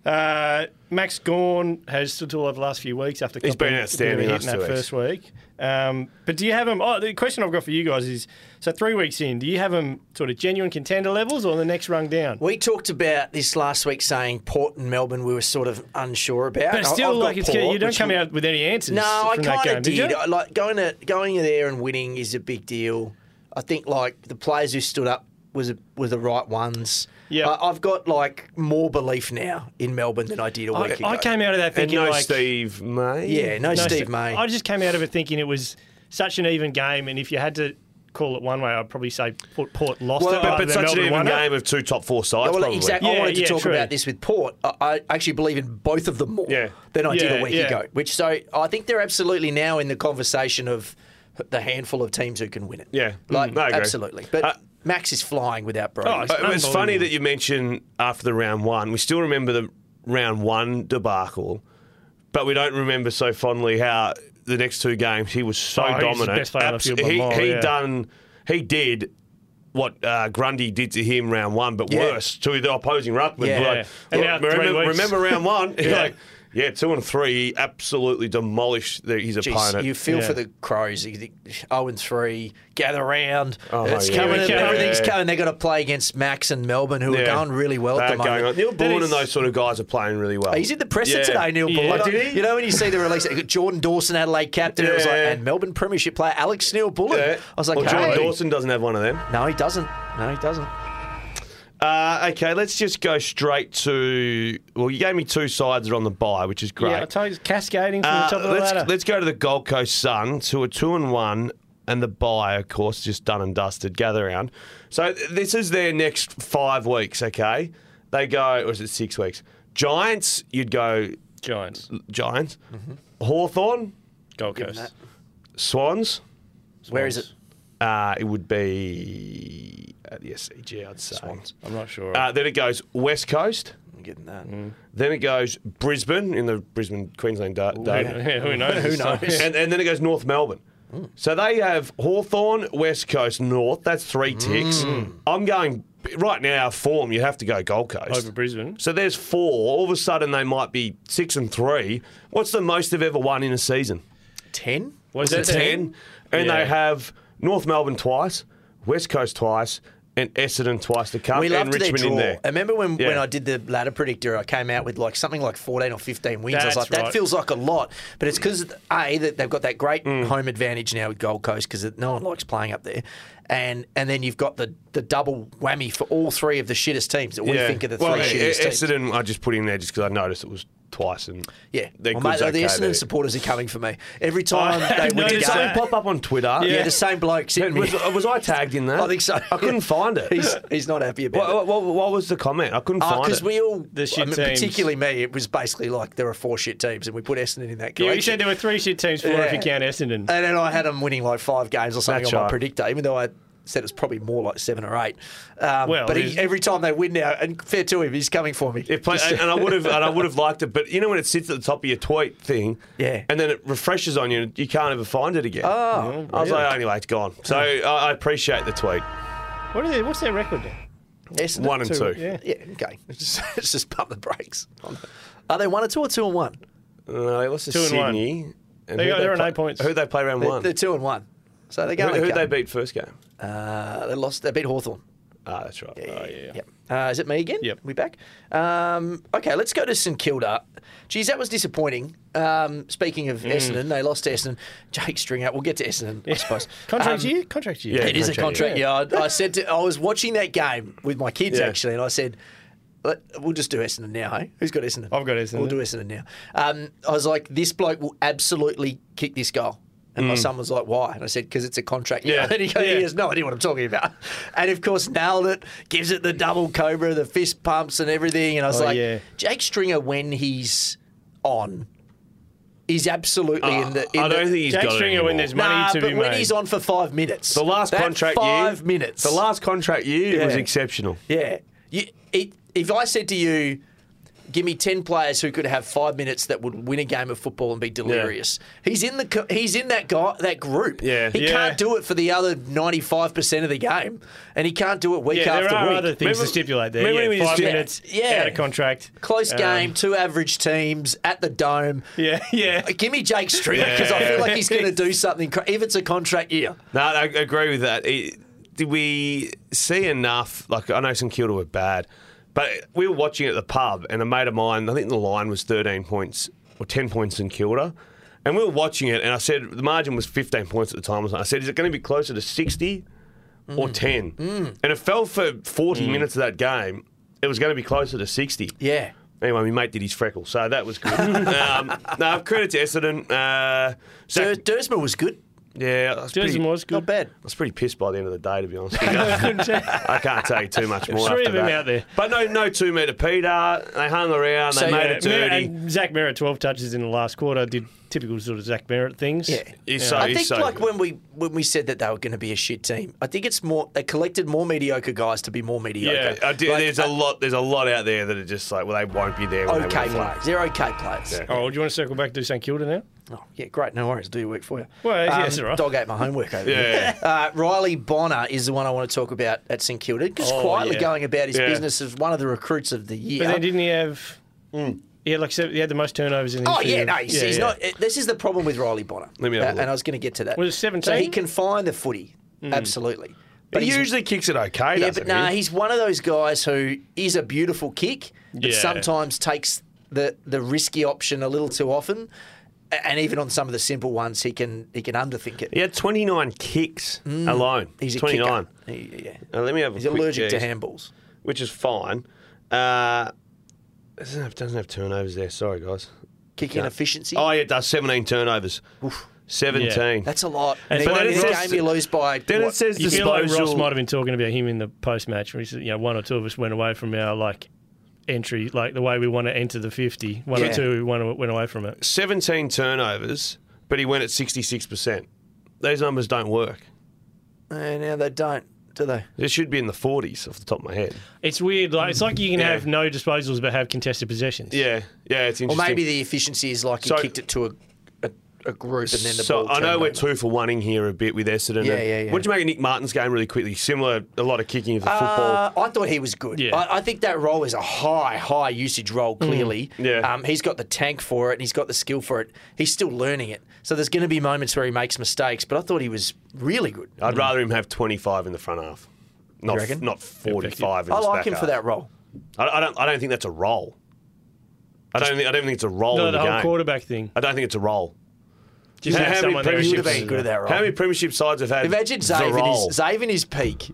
Speaker 1: Uh, Max Gawn has stood tall over the last few weeks after
Speaker 3: He's been
Speaker 1: couple-
Speaker 3: outstanding
Speaker 1: bit of a
Speaker 3: last
Speaker 1: hit in
Speaker 3: two
Speaker 1: that
Speaker 3: weeks.
Speaker 1: first week. Um, but do you have them? Oh, the question I've got for you guys is: so three weeks in, do you have them sort of genuine contender levels or the next rung down?
Speaker 2: We talked about this last week, saying Port and Melbourne we were sort of unsure about.
Speaker 1: But
Speaker 2: I-
Speaker 1: still,
Speaker 2: I've got
Speaker 1: like it's
Speaker 2: Port,
Speaker 1: you don't
Speaker 2: which
Speaker 1: come
Speaker 2: we-
Speaker 1: out with any answers.
Speaker 2: No, I
Speaker 1: from that
Speaker 2: kind
Speaker 1: game,
Speaker 2: of
Speaker 1: did.
Speaker 2: did.
Speaker 1: you?
Speaker 2: I- Like going to going there and winning is a big deal. I think like the players who stood up was a, were the right ones.
Speaker 1: Yeah.
Speaker 2: I, I've got like more belief now in Melbourne than I did a
Speaker 1: I,
Speaker 2: week ago.
Speaker 1: I came out of that
Speaker 3: And
Speaker 1: thinking
Speaker 3: no
Speaker 1: like
Speaker 3: Steve May.
Speaker 2: Yeah, no,
Speaker 1: no,
Speaker 2: Steve
Speaker 1: St-
Speaker 2: May.
Speaker 1: I just came out of it thinking it was such an even game, and if you had to call it one way, I'd probably say Port, Port lost
Speaker 2: Well,
Speaker 1: it.
Speaker 3: But,
Speaker 1: rather
Speaker 3: but
Speaker 1: than
Speaker 3: such an
Speaker 1: Melbourne
Speaker 3: even
Speaker 1: won it.
Speaker 3: game of two top four sides,
Speaker 2: Yeah, well,
Speaker 3: probably.
Speaker 2: exactly. I
Speaker 1: Yeah,
Speaker 2: wanted to
Speaker 1: yeah,
Speaker 2: talk
Speaker 1: true.
Speaker 2: about this with Port. I, I actually believe in both of them more
Speaker 3: Yeah.
Speaker 2: than I did
Speaker 1: Yeah,
Speaker 2: a week
Speaker 1: yeah.
Speaker 2: ago. Which so I think they're absolutely now in the conversation of the handful of teams who can win it.
Speaker 3: Yeah.
Speaker 2: like
Speaker 3: Mm, I agree.
Speaker 2: absolutely. But
Speaker 3: Uh,
Speaker 2: Max is flying without Brody.
Speaker 1: Oh, it's
Speaker 3: Uh, It's
Speaker 1: Unbelievable.
Speaker 3: funny that you mentioned after the round one. We still remember the round one debacle, but we don't remember so fondly how the next two games he was so
Speaker 1: Oh, he's the
Speaker 3: dominant.
Speaker 1: best player on the field by
Speaker 3: he
Speaker 1: a mile,
Speaker 3: he
Speaker 1: yeah.
Speaker 3: done he did what uh, Grundy did to him round one, but
Speaker 2: Yeah.
Speaker 3: worse to the opposing ruckman.
Speaker 2: Yeah.
Speaker 3: Like,
Speaker 1: And
Speaker 3: look,
Speaker 1: now three
Speaker 3: remember,
Speaker 1: weeks.
Speaker 3: remember round one?
Speaker 1: Yeah.
Speaker 3: Like, yeah, two and three, he absolutely demolished the, his
Speaker 2: Jeez,
Speaker 3: opponent.
Speaker 2: you feel
Speaker 1: Yeah.
Speaker 2: for the Crows. You think, oh and three, gather round.
Speaker 3: Oh,
Speaker 2: it's
Speaker 3: yeah.
Speaker 2: coming.
Speaker 1: Yeah,
Speaker 2: Everything's
Speaker 3: yeah.
Speaker 2: coming. They've got to play against Max and Melbourne, who
Speaker 3: Yeah.
Speaker 2: are going really well at
Speaker 3: They're
Speaker 2: the
Speaker 3: going
Speaker 2: moment.
Speaker 3: on. Neil
Speaker 1: That
Speaker 3: Bullen
Speaker 1: is-
Speaker 3: and those sort of guys are playing really well.
Speaker 2: He's in the presser
Speaker 3: Yeah.
Speaker 2: today, Neil
Speaker 1: Yeah.
Speaker 2: Bullen.
Speaker 1: Did
Speaker 3: he?
Speaker 2: You know when you see the release, Jordan Dawson, Adelaide captain, it was like,
Speaker 3: Yeah.
Speaker 2: and Melbourne Premiership player Alex Neil Bullen.
Speaker 3: Yeah.
Speaker 2: I was like,
Speaker 3: well, Jordan
Speaker 2: hey.
Speaker 3: Dawson doesn't have one of them.
Speaker 2: No, he doesn't. No, he doesn't.
Speaker 3: Uh, okay, let's just go straight to. Well, you gave me two sides that are on the bye, which is great.
Speaker 1: Yeah, I told you, it's cascading from
Speaker 3: Uh,
Speaker 1: the top of the
Speaker 3: let's
Speaker 1: ladder.
Speaker 3: let's go to the Gold Coast Suns, who are two and one, and the bye, of course, just done and dusted. Gather round. So th- this is their next five weeks. Okay, they go. Or is it six weeks? Giants, you'd go
Speaker 1: Giants,
Speaker 3: Giants. Hawthorn,
Speaker 1: Gold Coast.
Speaker 2: that.
Speaker 3: Swans.
Speaker 2: Where is it?
Speaker 3: Uh, it would be at the S C G, I'd say.
Speaker 2: Swans.
Speaker 1: I'm not sure.
Speaker 3: Uh, then it goes West Coast.
Speaker 2: I'm getting that.
Speaker 3: Then it goes Brisbane in the Brisbane Queensland da- Derby.
Speaker 1: yeah, who knows?
Speaker 2: Who knows?
Speaker 3: And, and then it goes North Melbourne. So they have Hawthorn, West Coast, North. That's three ticks. I'm going right now. Form you have to go Gold Coast
Speaker 1: Over Brisbane.
Speaker 3: So there's four. All of a sudden they might be six and three. What's the most they've ever won in a season?
Speaker 2: Ten?
Speaker 1: Was
Speaker 3: It's
Speaker 1: it
Speaker 3: ten. And
Speaker 1: Yeah.
Speaker 3: they have North Melbourne twice, West Coast twice, and Essendon twice to come,
Speaker 2: We
Speaker 3: and
Speaker 2: loved their
Speaker 3: Richmond
Speaker 2: draw.
Speaker 3: in there.
Speaker 2: I remember when,
Speaker 3: Yeah.
Speaker 2: when I did the ladder predictor, I came out with like something like fourteen or fifteen wins. I was
Speaker 1: That's
Speaker 2: like, that
Speaker 1: right.
Speaker 2: feels like a lot. But it's because, A, that they've got that great
Speaker 3: Mm.
Speaker 2: home advantage now with Gold Coast because no one likes playing up there. and and then you've got the, the double whammy for all three of the shittest teams that we
Speaker 3: Yeah.
Speaker 2: think are the three
Speaker 3: well,
Speaker 2: shittest teams.
Speaker 3: Essendon, I just put in there just because I noticed it was twice. And
Speaker 2: Yeah,
Speaker 3: their
Speaker 2: well,
Speaker 3: goods
Speaker 2: mate, the
Speaker 3: okay
Speaker 2: Essendon
Speaker 3: there.
Speaker 2: supporters are coming for me every time
Speaker 1: I
Speaker 2: they win a
Speaker 1: noticed
Speaker 3: Did
Speaker 2: game.
Speaker 3: something
Speaker 1: that.
Speaker 3: pop up on Twitter?
Speaker 2: Yeah, the same bloke sitting
Speaker 3: Was,
Speaker 2: here.
Speaker 3: was I tagged in that?
Speaker 2: I think so.
Speaker 3: I couldn't find it.
Speaker 2: He's he's not happy about it.
Speaker 3: what, what, what was the comment? I couldn't
Speaker 2: Oh,
Speaker 3: find
Speaker 2: because
Speaker 3: it.
Speaker 2: we all,
Speaker 1: The shit
Speaker 2: I mean,
Speaker 1: teams.
Speaker 2: particularly me, it was basically like there are four shit teams, and we put Essendon in that
Speaker 1: Yeah,
Speaker 2: collection.
Speaker 1: you said there were three shit teams, four if you
Speaker 2: Yeah.
Speaker 1: count Essendon.
Speaker 2: And then I had them winning like five games or something
Speaker 3: That's
Speaker 2: on my
Speaker 3: right.
Speaker 2: predictor, even though I said it was probably more like seven or eight. Um,
Speaker 1: Well,
Speaker 2: but
Speaker 1: there's-
Speaker 2: he, every time they win now, and fair to him, he's coming for me.
Speaker 3: It play,
Speaker 2: Just-
Speaker 3: and I would have, and I would have liked it, but you know when it sits at the top of your tweet thing,
Speaker 2: Yeah.
Speaker 3: and then it refreshes on you, and you can't ever find it again.
Speaker 2: Oh,
Speaker 3: I was like, anyway, it's gone. So I, I appreciate the tweet.
Speaker 1: What are they, what's their record then?
Speaker 2: Essendon,
Speaker 3: One and two.
Speaker 1: Yeah.
Speaker 2: Yeah, okay. It's just, it's just pump the brakes. Are they one or two or two and one?
Speaker 3: No, they lost to
Speaker 1: Two and one.
Speaker 3: Sydney. And
Speaker 1: They
Speaker 3: who'd
Speaker 1: got- they're on
Speaker 3: play,
Speaker 1: eight points.
Speaker 3: Who'd they play round
Speaker 2: They're,
Speaker 3: one?
Speaker 2: they're two and one. So they're
Speaker 3: Who,
Speaker 2: going.
Speaker 3: who'd
Speaker 2: okay.
Speaker 3: they beat first game?
Speaker 2: Uh, they lost. They beat Hawthorn.
Speaker 3: Ah, that's right.
Speaker 1: Oh, yeah.
Speaker 2: Yep. Uh, is it me again?
Speaker 1: Yep.
Speaker 2: We back? Um, okay, let's go to St Kilda. Geez, that was disappointing. Um, speaking of Essendon, they lost to Essendon. Jake Stringer. We'll get to Essendon, I suppose.
Speaker 1: Contract
Speaker 2: Um,
Speaker 1: year? Contract year.
Speaker 3: Yeah,
Speaker 2: It is a
Speaker 3: contract,
Speaker 2: contract. Yeah, I, I said to, I was watching that game with my kids
Speaker 3: Yeah.
Speaker 2: actually, and I said, Let, "We'll just do Essendon now, hey? Who's got Essendon?
Speaker 1: I've got Essendon.
Speaker 2: We'll do Essendon now." Um, I was like, "This bloke will absolutely kick this goal." And my son was like, "Why?" And I said, "Because it's a contract."
Speaker 3: Yeah.
Speaker 2: And he, goes,
Speaker 1: Yeah.
Speaker 2: he has no idea what I'm talking about. And of course, nailed it. Gives it the double cobra, the fist pumps, and everything. And I was
Speaker 1: Oh,
Speaker 2: like,
Speaker 1: yeah.
Speaker 2: Jake Stringer, when he's on, is absolutely in the. In
Speaker 3: I don't
Speaker 2: the,
Speaker 3: think he's
Speaker 1: Jack
Speaker 3: got
Speaker 1: Stringer,
Speaker 3: it
Speaker 1: when there's
Speaker 3: anymore.
Speaker 1: money
Speaker 2: Nah,
Speaker 1: to
Speaker 2: but
Speaker 1: be
Speaker 2: when
Speaker 1: made.
Speaker 2: he's on for five minutes,
Speaker 3: The last
Speaker 2: that
Speaker 3: contract
Speaker 2: five
Speaker 3: year,
Speaker 2: minutes.
Speaker 3: The last contract year was
Speaker 2: Yeah.
Speaker 3: exceptional.
Speaker 2: Yeah. You, it, if I said to you, give me ten players who could have five minutes that would win a game of football and be delirious, he's in the co- he's in that guy that group.
Speaker 3: Yeah.
Speaker 2: He
Speaker 1: Yeah.
Speaker 2: can't do it for the other ninety-five percent of the game, and he can't do it week
Speaker 1: Yeah,
Speaker 2: after
Speaker 1: there are
Speaker 2: week.
Speaker 1: other things
Speaker 3: Remember-
Speaker 1: to stipulate there.
Speaker 3: remember
Speaker 1: Yeah,
Speaker 3: when we
Speaker 1: five
Speaker 3: used to-
Speaker 1: minutes,
Speaker 2: Yeah.
Speaker 1: out of contract.
Speaker 2: Close
Speaker 1: Um,
Speaker 2: game, two average teams at the Dome.
Speaker 1: Yeah, yeah.
Speaker 2: Give me Jake Stringer because I feel like he's going to do something cra- if it's a contract year.
Speaker 3: No, I agree with that. It- did we see enough? Like, I know St Kilda were bad, but we were watching at the pub, and a mate of mine, I think the line was thirteen points or ten points in Kilda, and we were watching it, and I said the margin was fifteen points at the time. I said, is it going to be closer to sixty or ten? And it fell for forty minutes of that game. It was going to be closer to sixty.
Speaker 2: Yeah.
Speaker 3: Anyway, my mate did his freckle, so that was good. um, no, credit to Essendon. Uh,
Speaker 2: So
Speaker 3: Zach-
Speaker 2: Dersma was good.
Speaker 3: yeah, I was pretty,
Speaker 1: Jersey was good.
Speaker 2: Not bad.
Speaker 3: I was pretty pissed by the end of the day, to be honest with you. I can't tell you too much more
Speaker 1: Three
Speaker 3: after
Speaker 1: of them
Speaker 3: that.
Speaker 1: out there.
Speaker 3: But no, no two metre Peter. They hung around. They
Speaker 2: So,
Speaker 3: made
Speaker 2: yeah,
Speaker 3: it dirty.
Speaker 1: And Zach Merritt, twelve touches in the last quarter, did typical sort of Zach Merritt things.
Speaker 2: Yeah.
Speaker 3: He's so,
Speaker 2: I
Speaker 3: he's
Speaker 2: think
Speaker 3: so
Speaker 2: like
Speaker 3: good.
Speaker 2: when we when we said that they were going to be a shit team, I think it's more they collected more mediocre guys to be more mediocre.
Speaker 3: Yeah, I did,
Speaker 2: Like,
Speaker 3: there's a lot. There's a lot out there that are just like, well, they won't be there. When
Speaker 2: okay
Speaker 3: they win the
Speaker 2: players.
Speaker 3: flag.
Speaker 2: They're okay players.
Speaker 3: Yeah.
Speaker 1: Oh, do you want to circle back to St Kilda now?
Speaker 2: Oh, yeah, great. No worries. Do your work for you.
Speaker 1: Well, yeah, that's all right.
Speaker 2: Dog ate my homework over
Speaker 3: Yeah.
Speaker 2: there. Uh, Riley Bonner is the one I want to talk about at St Kilda. Just
Speaker 1: Oh,
Speaker 2: quietly
Speaker 1: yeah.
Speaker 2: going about his
Speaker 3: Yeah.
Speaker 2: business as one of the recruits of the year.
Speaker 1: But then didn't he have... Yeah, like I said, he had the most turnovers in the
Speaker 2: Oh
Speaker 1: history
Speaker 2: yeah,
Speaker 1: of-
Speaker 2: no, he's,
Speaker 1: yeah,
Speaker 2: he's
Speaker 1: yeah.
Speaker 2: not. This is the problem with Riley Bonner.
Speaker 3: Let me have a
Speaker 2: Uh,
Speaker 3: look.
Speaker 2: and I was going to get to that.
Speaker 1: Was it
Speaker 2: So
Speaker 1: seventeen?
Speaker 2: he can find the footy, absolutely. But
Speaker 3: he
Speaker 2: he's-
Speaker 3: usually kicks it okay.
Speaker 2: yeah,
Speaker 3: doesn't
Speaker 2: but nah,
Speaker 3: he?
Speaker 2: he's one of those guys who is a beautiful kick, but
Speaker 1: Yeah.
Speaker 2: sometimes takes the the risky option a little too often. A- And even on some of the simple ones, he can he can underthink it.
Speaker 3: He had twenty-nine kicks alone.
Speaker 2: He's a
Speaker 3: twenty-nine.
Speaker 2: kicker. He- yeah.
Speaker 3: Now, let me have a
Speaker 2: He's
Speaker 3: quick
Speaker 2: allergic to
Speaker 3: guess,
Speaker 2: handballs.
Speaker 3: which is fine. Uh, doesn't have, doesn't have turnovers there. Sorry, guys.
Speaker 2: Kicking
Speaker 3: Yeah.
Speaker 2: efficiency.
Speaker 3: Oh, yeah, it does. seventeen turnovers. seventeen.
Speaker 2: That's a lot.
Speaker 1: And
Speaker 2: And
Speaker 1: but
Speaker 2: then
Speaker 1: then
Speaker 2: in
Speaker 1: it
Speaker 2: a
Speaker 3: says-
Speaker 2: game you lose by.
Speaker 3: Then
Speaker 2: what?
Speaker 3: it says
Speaker 1: You feel like Ross
Speaker 3: disposal.
Speaker 1: might have been talking about him in the post-match where he said, you know, one or two of us went away from our, like, entry, like the way we want to enter the fifty. One
Speaker 2: Yeah.
Speaker 1: or two went, went away from it.
Speaker 3: seventeen turnovers, but he went at sixty-six percent. Those numbers don't work.
Speaker 2: And now they don't, do they?
Speaker 3: It should be in the forties off the top of my head.
Speaker 1: It's weird. Like It's like you can
Speaker 3: Yeah.
Speaker 1: have no disposals but have contested possessions.
Speaker 3: Yeah, yeah, it's
Speaker 2: Or
Speaker 3: interesting.
Speaker 2: maybe the efficiency is like he
Speaker 3: So-
Speaker 2: kicked it to a, a, a group and then the
Speaker 3: so
Speaker 2: ball.
Speaker 3: I know
Speaker 2: turned
Speaker 3: we're
Speaker 2: over.
Speaker 3: two for one in here a bit with Essendon.
Speaker 2: Yeah, yeah, yeah.
Speaker 3: What did you make of Nick Martin's game really quickly? Similar, a lot of kicking of the football.
Speaker 2: Uh, I thought he was good.
Speaker 1: Yeah.
Speaker 2: I, I think that role is a high, high usage role, clearly.
Speaker 3: Yeah.
Speaker 2: Um, he's got the tank for it and he's got the skill for it. He's still learning it. So there's going to be moments where he makes mistakes, but I thought he was really good.
Speaker 3: I'd rather him have twenty-five in the front half, not
Speaker 2: You reckon?
Speaker 3: not forty-five. In
Speaker 2: I
Speaker 3: his
Speaker 2: like
Speaker 3: back
Speaker 2: him
Speaker 3: half.
Speaker 2: for that role.
Speaker 3: I, I don't. I don't think that's a role. I don't think. I don't think it's a role
Speaker 1: No,
Speaker 3: in
Speaker 1: the
Speaker 3: the
Speaker 1: whole
Speaker 3: game.
Speaker 1: quarterback thing.
Speaker 3: I don't think it's a role.
Speaker 1: Just
Speaker 3: How
Speaker 1: have
Speaker 3: many
Speaker 1: someone there who
Speaker 3: premierships-
Speaker 2: He would have
Speaker 1: ships
Speaker 2: been good at that, right?
Speaker 3: How many premiership sides have had?
Speaker 2: Imagine
Speaker 3: the
Speaker 2: Zave in,
Speaker 3: role?
Speaker 2: his, Zave in his peak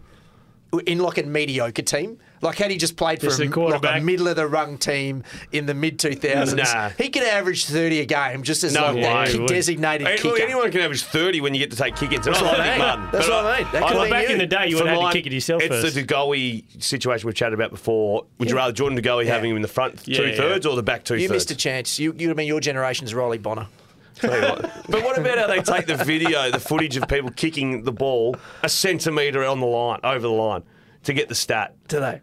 Speaker 2: in like a mediocre team. Like had he just played for
Speaker 1: Just
Speaker 2: a,
Speaker 1: a
Speaker 2: like
Speaker 1: quarterback.
Speaker 2: a middle of the rung team in the mid two thousands,
Speaker 3: Nah.
Speaker 2: he could average thirty a game just as
Speaker 3: No
Speaker 2: like
Speaker 3: way.
Speaker 2: that
Speaker 1: he would.
Speaker 2: designated
Speaker 3: Hey,
Speaker 2: kicker.
Speaker 3: look, anyone can average thirty when you get to take kick-ins. That's
Speaker 2: what I mean. That's what I mean. That could
Speaker 1: Well,
Speaker 2: be
Speaker 1: back
Speaker 2: you.
Speaker 1: in the day, you
Speaker 3: For
Speaker 1: would have had
Speaker 3: mine,
Speaker 1: to kick it yourself
Speaker 3: it's
Speaker 1: first.
Speaker 3: the Degoe situation we've chatted about before. Would you rather Jordan Degoe having him in the front
Speaker 1: Yeah,
Speaker 3: two-thirds
Speaker 1: yeah.
Speaker 3: or the back two-thirds?
Speaker 2: You missed a chance. You, you'd have been your generation's Riley Bonner.
Speaker 3: Tell you what. But what about how they take the video, the footage of people kicking the ball a centimetre on the line, over the line, to get the stat?
Speaker 2: Do they?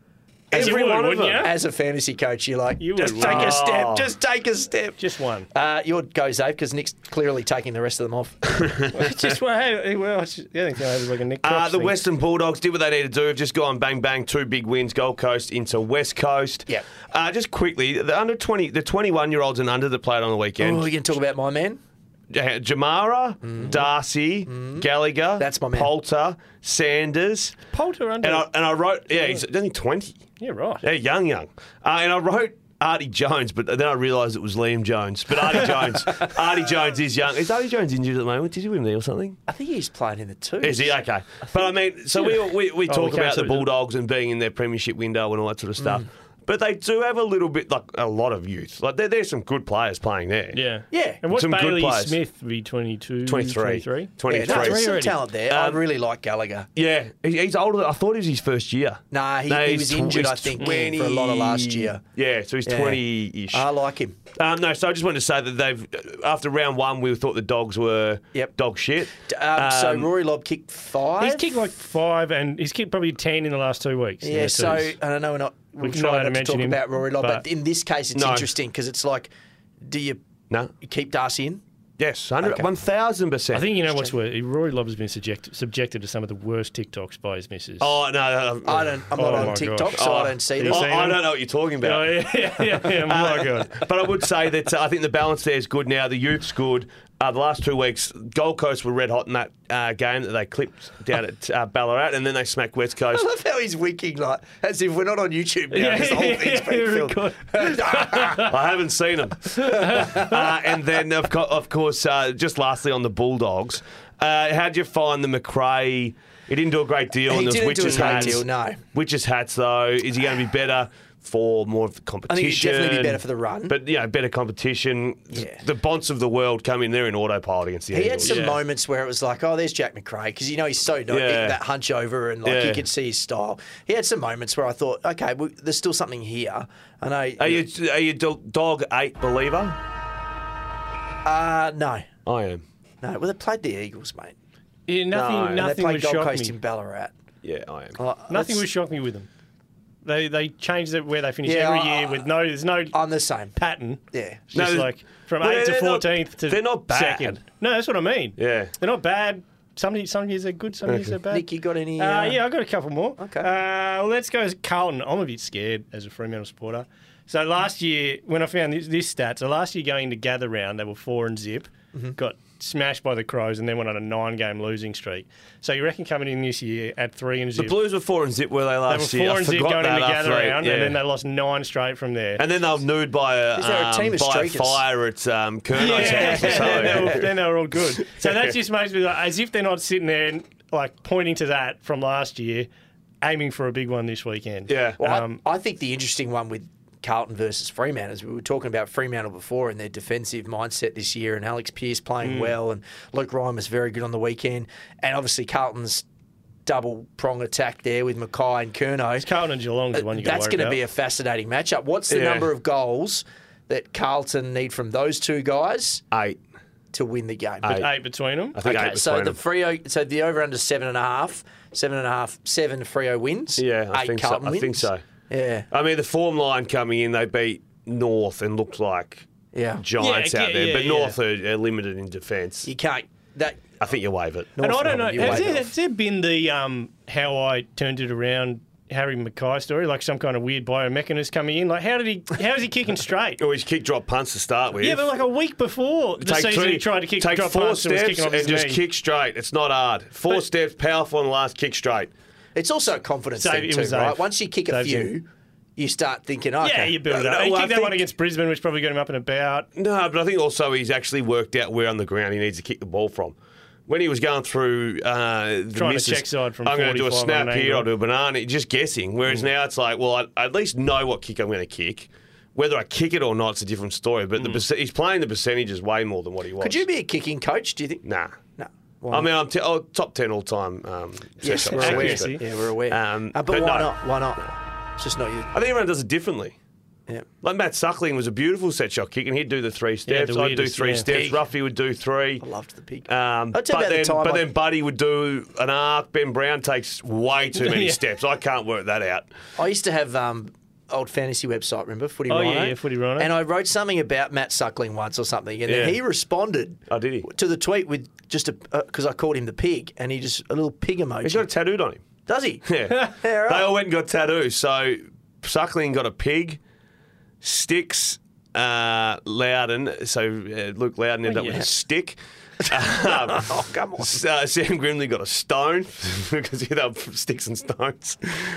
Speaker 1: As you
Speaker 3: Every
Speaker 1: would,
Speaker 3: one of
Speaker 1: wouldn't
Speaker 3: them.
Speaker 1: you?
Speaker 2: As a fantasy coach, you're like,
Speaker 1: You
Speaker 2: just
Speaker 1: would
Speaker 2: take
Speaker 1: love-
Speaker 2: a step.
Speaker 3: Oh.
Speaker 2: Just take a step.
Speaker 1: Just one.
Speaker 2: Uh, your go, Zave, because Nick's clearly taking the rest of them off.
Speaker 1: Just one. Hey, well, I just- the other thing I had was like a Nick
Speaker 3: Uh,
Speaker 1: Cox
Speaker 3: the
Speaker 1: thing.
Speaker 3: Western Bulldogs did what they need to do. Have just gone bang bang, two big wins. Gold Coast into West Coast.
Speaker 2: Yep.
Speaker 3: Uh, just quickly, the under twenty, the twenty-one year olds and under that played on the weekend.
Speaker 2: Oh, you can talk about my man?
Speaker 3: Uh, Jamara, Darcy, Gallagher,
Speaker 2: That's my man.
Speaker 3: Poulter, Sanders,
Speaker 1: Poulter under.
Speaker 3: and I and I wrote, yeah, he's only twenty.
Speaker 1: yeah, right.
Speaker 3: Yeah, young, young. Uh, and I wrote Artie Jones, but then I realised it was Liam Jones. But Artie Jones, Artie Jones is young. Is Artie Jones injured at the moment? Did you win there or something?
Speaker 2: I think he's playing in the two.
Speaker 3: Is he? Okay. But I mean, so we, we, we
Speaker 1: Oh,
Speaker 3: talk
Speaker 1: we can't
Speaker 3: about the
Speaker 1: say-
Speaker 3: Bulldogs and being in their premiership window and all that sort of stuff. But they do have a little bit, like a lot of youth. Like there, there's some good players playing there.
Speaker 1: Yeah.
Speaker 2: Yeah.
Speaker 1: And what's
Speaker 3: Some good
Speaker 1: Bailey
Speaker 3: players.
Speaker 1: Smith be twenty-two?
Speaker 3: twenty-three.
Speaker 1: twenty-three?
Speaker 2: Yeah,
Speaker 3: twenty-three.
Speaker 2: no, there's some
Speaker 1: already.
Speaker 2: talent there. I
Speaker 3: Um,
Speaker 2: really like Gallagher.
Speaker 3: Yeah, he- he's older. I thought it was his first year.
Speaker 2: Nah, he,
Speaker 3: No,
Speaker 2: he
Speaker 3: he's
Speaker 2: was
Speaker 3: tw-
Speaker 2: injured,
Speaker 3: he's
Speaker 2: I think,
Speaker 3: twenty
Speaker 2: for a lot of last year.
Speaker 3: Yeah, so he's
Speaker 2: Yeah.
Speaker 3: twenty-ish.
Speaker 2: I like him.
Speaker 3: Um, no, so I just wanted to say that they've, after round one, we thought the Dogs were
Speaker 2: Yep.
Speaker 3: dog shit.
Speaker 2: Um, so
Speaker 3: Um,
Speaker 2: Rory Lobb kicked five.
Speaker 1: He's kicked like five, and he's kicked probably ten in the last two weeks.
Speaker 2: Yeah, so
Speaker 1: twos.
Speaker 2: I don't know. We're not. We're
Speaker 1: can
Speaker 2: trying
Speaker 1: try to
Speaker 2: not to
Speaker 1: mention
Speaker 2: talk
Speaker 1: him,
Speaker 2: about Rory Lobb, but,
Speaker 1: but-
Speaker 2: in this case, it's
Speaker 3: No.
Speaker 2: interesting because it's like, do you
Speaker 3: No.
Speaker 2: keep Darcy in?
Speaker 3: Yes, one hundred,
Speaker 2: Okay.
Speaker 3: one thousand percent.
Speaker 1: I think you know what's worse. Rory Lobb has been subject, subjected to some of the worst TikToks by his missus.
Speaker 3: Oh, no, no, no.
Speaker 2: I don't. I'm
Speaker 1: Oh
Speaker 2: not
Speaker 1: my
Speaker 2: on TikTok,
Speaker 1: gosh.
Speaker 2: so I
Speaker 3: Oh.
Speaker 2: don't see
Speaker 1: You
Speaker 2: them.
Speaker 3: Oh,
Speaker 1: seen
Speaker 3: I
Speaker 1: them?
Speaker 3: don't know what you're talking about.
Speaker 1: Oh, yeah, yeah, yeah, yeah. My God.
Speaker 3: But I would say that uh, I think the balance there is good now. The youth's good. Uh, the last two weeks, Gold Coast were red hot in that uh, game that they clipped down at uh, Ballarat, and then they smacked West Coast.
Speaker 2: I love how he's winking like as if we're not on YouTube now because the whole thing's been
Speaker 1: Yeah,
Speaker 2: filmed.
Speaker 1: record.
Speaker 3: I haven't seen them. uh, and then, of, co- of course, uh, just lastly on the Bulldogs, uh, how'd you find the McRae? He didn't do a great deal.
Speaker 2: He
Speaker 3: and there was
Speaker 2: didn't do a
Speaker 3: Witches
Speaker 2: great
Speaker 3: hats.
Speaker 2: deal, no.
Speaker 3: Witches hats, though. Is he going to be better for more of the
Speaker 2: I
Speaker 3: competition?
Speaker 2: think he'd definitely be better for the run.
Speaker 3: But, you know, better competition.
Speaker 2: Yeah.
Speaker 3: The Bonts of the world come in there in autopilot against the
Speaker 2: He had
Speaker 3: Eagles.
Speaker 2: some
Speaker 1: Yeah.
Speaker 2: moments where it was like, oh, there's Jack McRae, because you know he's so no-
Speaker 3: Yeah.
Speaker 2: that hunch over and like
Speaker 3: Yeah.
Speaker 2: you could see his style. He had some moments where I thought, okay, well, there's still something here. I know.
Speaker 3: Are you, are you do- dog eight believer?
Speaker 2: Uh, no,
Speaker 3: I am.
Speaker 2: no. Well, they played the Eagles, mate,
Speaker 1: Yeah, nothing,
Speaker 3: No.
Speaker 2: and they
Speaker 1: nothing
Speaker 2: played
Speaker 1: would
Speaker 2: Gold
Speaker 1: shock
Speaker 2: Coast
Speaker 1: me.
Speaker 2: in Ballarat.
Speaker 3: Yeah, I am.
Speaker 2: Uh,
Speaker 1: Nothing
Speaker 2: that's-
Speaker 1: would shock me with them. They they change it where they finish
Speaker 2: Yeah,
Speaker 1: every
Speaker 2: I-
Speaker 1: year with no there's no
Speaker 2: I'm the same.
Speaker 1: pattern.
Speaker 2: Yeah.
Speaker 1: It's just
Speaker 3: No,
Speaker 1: like from
Speaker 3: well,
Speaker 1: eighth to
Speaker 3: they're not-
Speaker 1: fourteenth to
Speaker 3: they're not bad.
Speaker 1: second. No, that's what I mean.
Speaker 3: Yeah.
Speaker 1: They're not bad. Some some years they're good. Some years they're bad.
Speaker 2: Nick, you got any?
Speaker 1: Uh,
Speaker 2: Uh,
Speaker 1: yeah, I got a couple more.
Speaker 2: Okay.
Speaker 1: Uh, well, let's go as Carlton. I'm a bit scared as a Fremantle supporter. So last year, when I found this, this stat, so last year going into gather round, they were four and zip,
Speaker 2: Mm-hmm.
Speaker 1: got smashed by the Crows, and then went on a nine-game losing streak. So you reckon coming in this year at three and
Speaker 3: The
Speaker 1: zip,
Speaker 3: Blues were four and zip were they
Speaker 1: they were
Speaker 3: last
Speaker 1: four
Speaker 3: year? I
Speaker 1: and zip
Speaker 3: forgot
Speaker 1: going
Speaker 3: that
Speaker 1: into
Speaker 3: after
Speaker 1: gather
Speaker 3: they-
Speaker 1: round,
Speaker 3: yeah.
Speaker 1: and then they lost nine straight from there.
Speaker 3: And then they were nude by a,
Speaker 2: Is there a
Speaker 3: um,
Speaker 2: team of
Speaker 3: by a
Speaker 2: streakers?
Speaker 3: fire at um, Kurno's
Speaker 1: Yeah,
Speaker 3: house or
Speaker 1: then,
Speaker 3: something.
Speaker 1: they were, then they were all good. So that just makes me like, as if they're not sitting there and, like pointing to that from last year, aiming for a big one this weekend.
Speaker 3: Yeah.
Speaker 2: Well,
Speaker 1: Um,
Speaker 2: I, I think the interesting one with Carlton versus Fremantle is we were talking about Fremantle before and their defensive mindset this year, and Alex Pearce playing well, and Luke Ryan was very good on the weekend, and obviously Carlton's double prong attack there with Mackay and Curnow.
Speaker 1: Carlton and Geelong's the one you got
Speaker 2: That's
Speaker 1: going to
Speaker 2: be a fascinating matchup. What's the
Speaker 3: Yeah.
Speaker 2: number of goals that Carlton need from those two guys
Speaker 3: Eight.
Speaker 2: to win the game?
Speaker 3: Eight.
Speaker 1: eight between them.
Speaker 3: I think
Speaker 2: Okay,
Speaker 3: eight
Speaker 2: so
Speaker 3: between
Speaker 2: the
Speaker 3: them.
Speaker 2: Freo, so the over under seven and a half, seven and a half, seven Freo wins.
Speaker 3: Yeah, I
Speaker 2: eight
Speaker 3: think so.
Speaker 2: Carlton
Speaker 3: I think
Speaker 2: wins.
Speaker 3: so.
Speaker 2: Yeah,
Speaker 3: I mean, the form line coming in, they beat North and looked like
Speaker 2: yeah.
Speaker 3: giants
Speaker 1: Yeah,
Speaker 3: out there.
Speaker 1: yeah,
Speaker 3: but
Speaker 1: yeah.
Speaker 3: North are, are limited in defence.
Speaker 2: You can't that.
Speaker 3: I think you wave it.
Speaker 1: And I
Speaker 2: North
Speaker 1: don't know,
Speaker 2: Melbourne, you
Speaker 1: has
Speaker 2: wave
Speaker 1: there,
Speaker 2: it off.
Speaker 1: has there been the um, how I turned it around Harry Mackay story, like some kind of weird biomechanist coming in? Like, how did he? How is he kicking straight?
Speaker 3: Always kick drop punts to start with.
Speaker 1: Yeah, but like a week before the
Speaker 3: Take
Speaker 1: season,
Speaker 3: three,
Speaker 1: he tried to kick
Speaker 3: take
Speaker 1: drop
Speaker 3: four
Speaker 1: punts and was
Speaker 3: steps
Speaker 1: kicking off
Speaker 3: and
Speaker 1: his
Speaker 3: just
Speaker 1: knee.
Speaker 3: kick straight. It's not hard. Four
Speaker 1: But-
Speaker 3: steps, powerful on the last, kick straight.
Speaker 2: It's also a confidence
Speaker 1: Save-
Speaker 2: thing
Speaker 1: it
Speaker 2: too,
Speaker 1: was
Speaker 2: right?
Speaker 1: Dave.
Speaker 2: Once you kick a
Speaker 1: Dave's
Speaker 2: few,
Speaker 1: in.
Speaker 2: you start thinking, okay.
Speaker 1: Yeah, you build it up.
Speaker 3: No,
Speaker 1: He
Speaker 3: well, I
Speaker 1: kicked that
Speaker 3: think-
Speaker 1: one against Brisbane, which probably got him up and about.
Speaker 3: No, but I think also he's actually worked out where on the ground he needs to kick the ball from. When he was going through uh, the
Speaker 1: Trying to
Speaker 3: misses,
Speaker 1: check side from
Speaker 3: I'm going to do a
Speaker 1: forty-five on
Speaker 3: snap
Speaker 1: an
Speaker 3: here, I'll
Speaker 1: angle.
Speaker 3: do a banana, just guessing. Whereas now it's like, well, I, I at least know what kick I'm going to kick. Whether I kick it or not, it's a different story. But the perc- he's playing the percentages way more than what he was.
Speaker 2: Could you be a kicking coach, do you think?
Speaker 3: Nah.
Speaker 2: No. Why
Speaker 3: I mean, I'm t- oh, top ten all time. Um,
Speaker 2: yes,
Speaker 3: set
Speaker 2: we're
Speaker 3: shot
Speaker 2: aware.
Speaker 3: percentage, but-
Speaker 2: Yeah, we're aware.
Speaker 3: Um,
Speaker 2: Uh, but,
Speaker 3: but
Speaker 2: why
Speaker 3: no.
Speaker 2: not? Why not? It's just not you.
Speaker 3: I think everyone does it differently.
Speaker 2: Yeah.
Speaker 3: Like Matt Suckling was a beautiful set shot kick, and he'd do the three steps.
Speaker 1: the
Speaker 3: I'd do
Speaker 1: weirdest,
Speaker 3: three
Speaker 1: yeah.
Speaker 3: steps.
Speaker 2: Pig.
Speaker 3: Ruffy would do three.
Speaker 2: I loved the pig.
Speaker 3: Um,
Speaker 2: I'll tell you
Speaker 3: but
Speaker 2: about the
Speaker 3: then,
Speaker 2: time
Speaker 3: but
Speaker 2: I-
Speaker 3: then Buddy would do an arc. Ben Brown takes way too many
Speaker 1: Yeah.
Speaker 3: steps. I can't work that out.
Speaker 2: I used to have um, old fantasy website, remember? Footy
Speaker 1: Oh,
Speaker 2: Rhino.
Speaker 1: yeah, yeah, Footy Rhino.
Speaker 2: And I wrote something about Matt Suckling once or something, and
Speaker 3: Yeah.
Speaker 2: then he responded
Speaker 3: Oh, did he?
Speaker 2: to the tweet with just a, because I called him the pig, and he just, a little pig emoji.
Speaker 3: He's got a tattooed on him.
Speaker 2: Does he?
Speaker 3: Yeah.
Speaker 2: Yeah, right.
Speaker 3: They all went and got tattoos. So Suckling got a pig, Sticks, uh, Loudon. So uh, Luke Loudon ended
Speaker 1: Oh,
Speaker 3: up with
Speaker 1: yeah.
Speaker 3: a stick. Um,
Speaker 2: Oh, come on.
Speaker 3: uh, Sam Grimley got a stone because he had sticks and stones.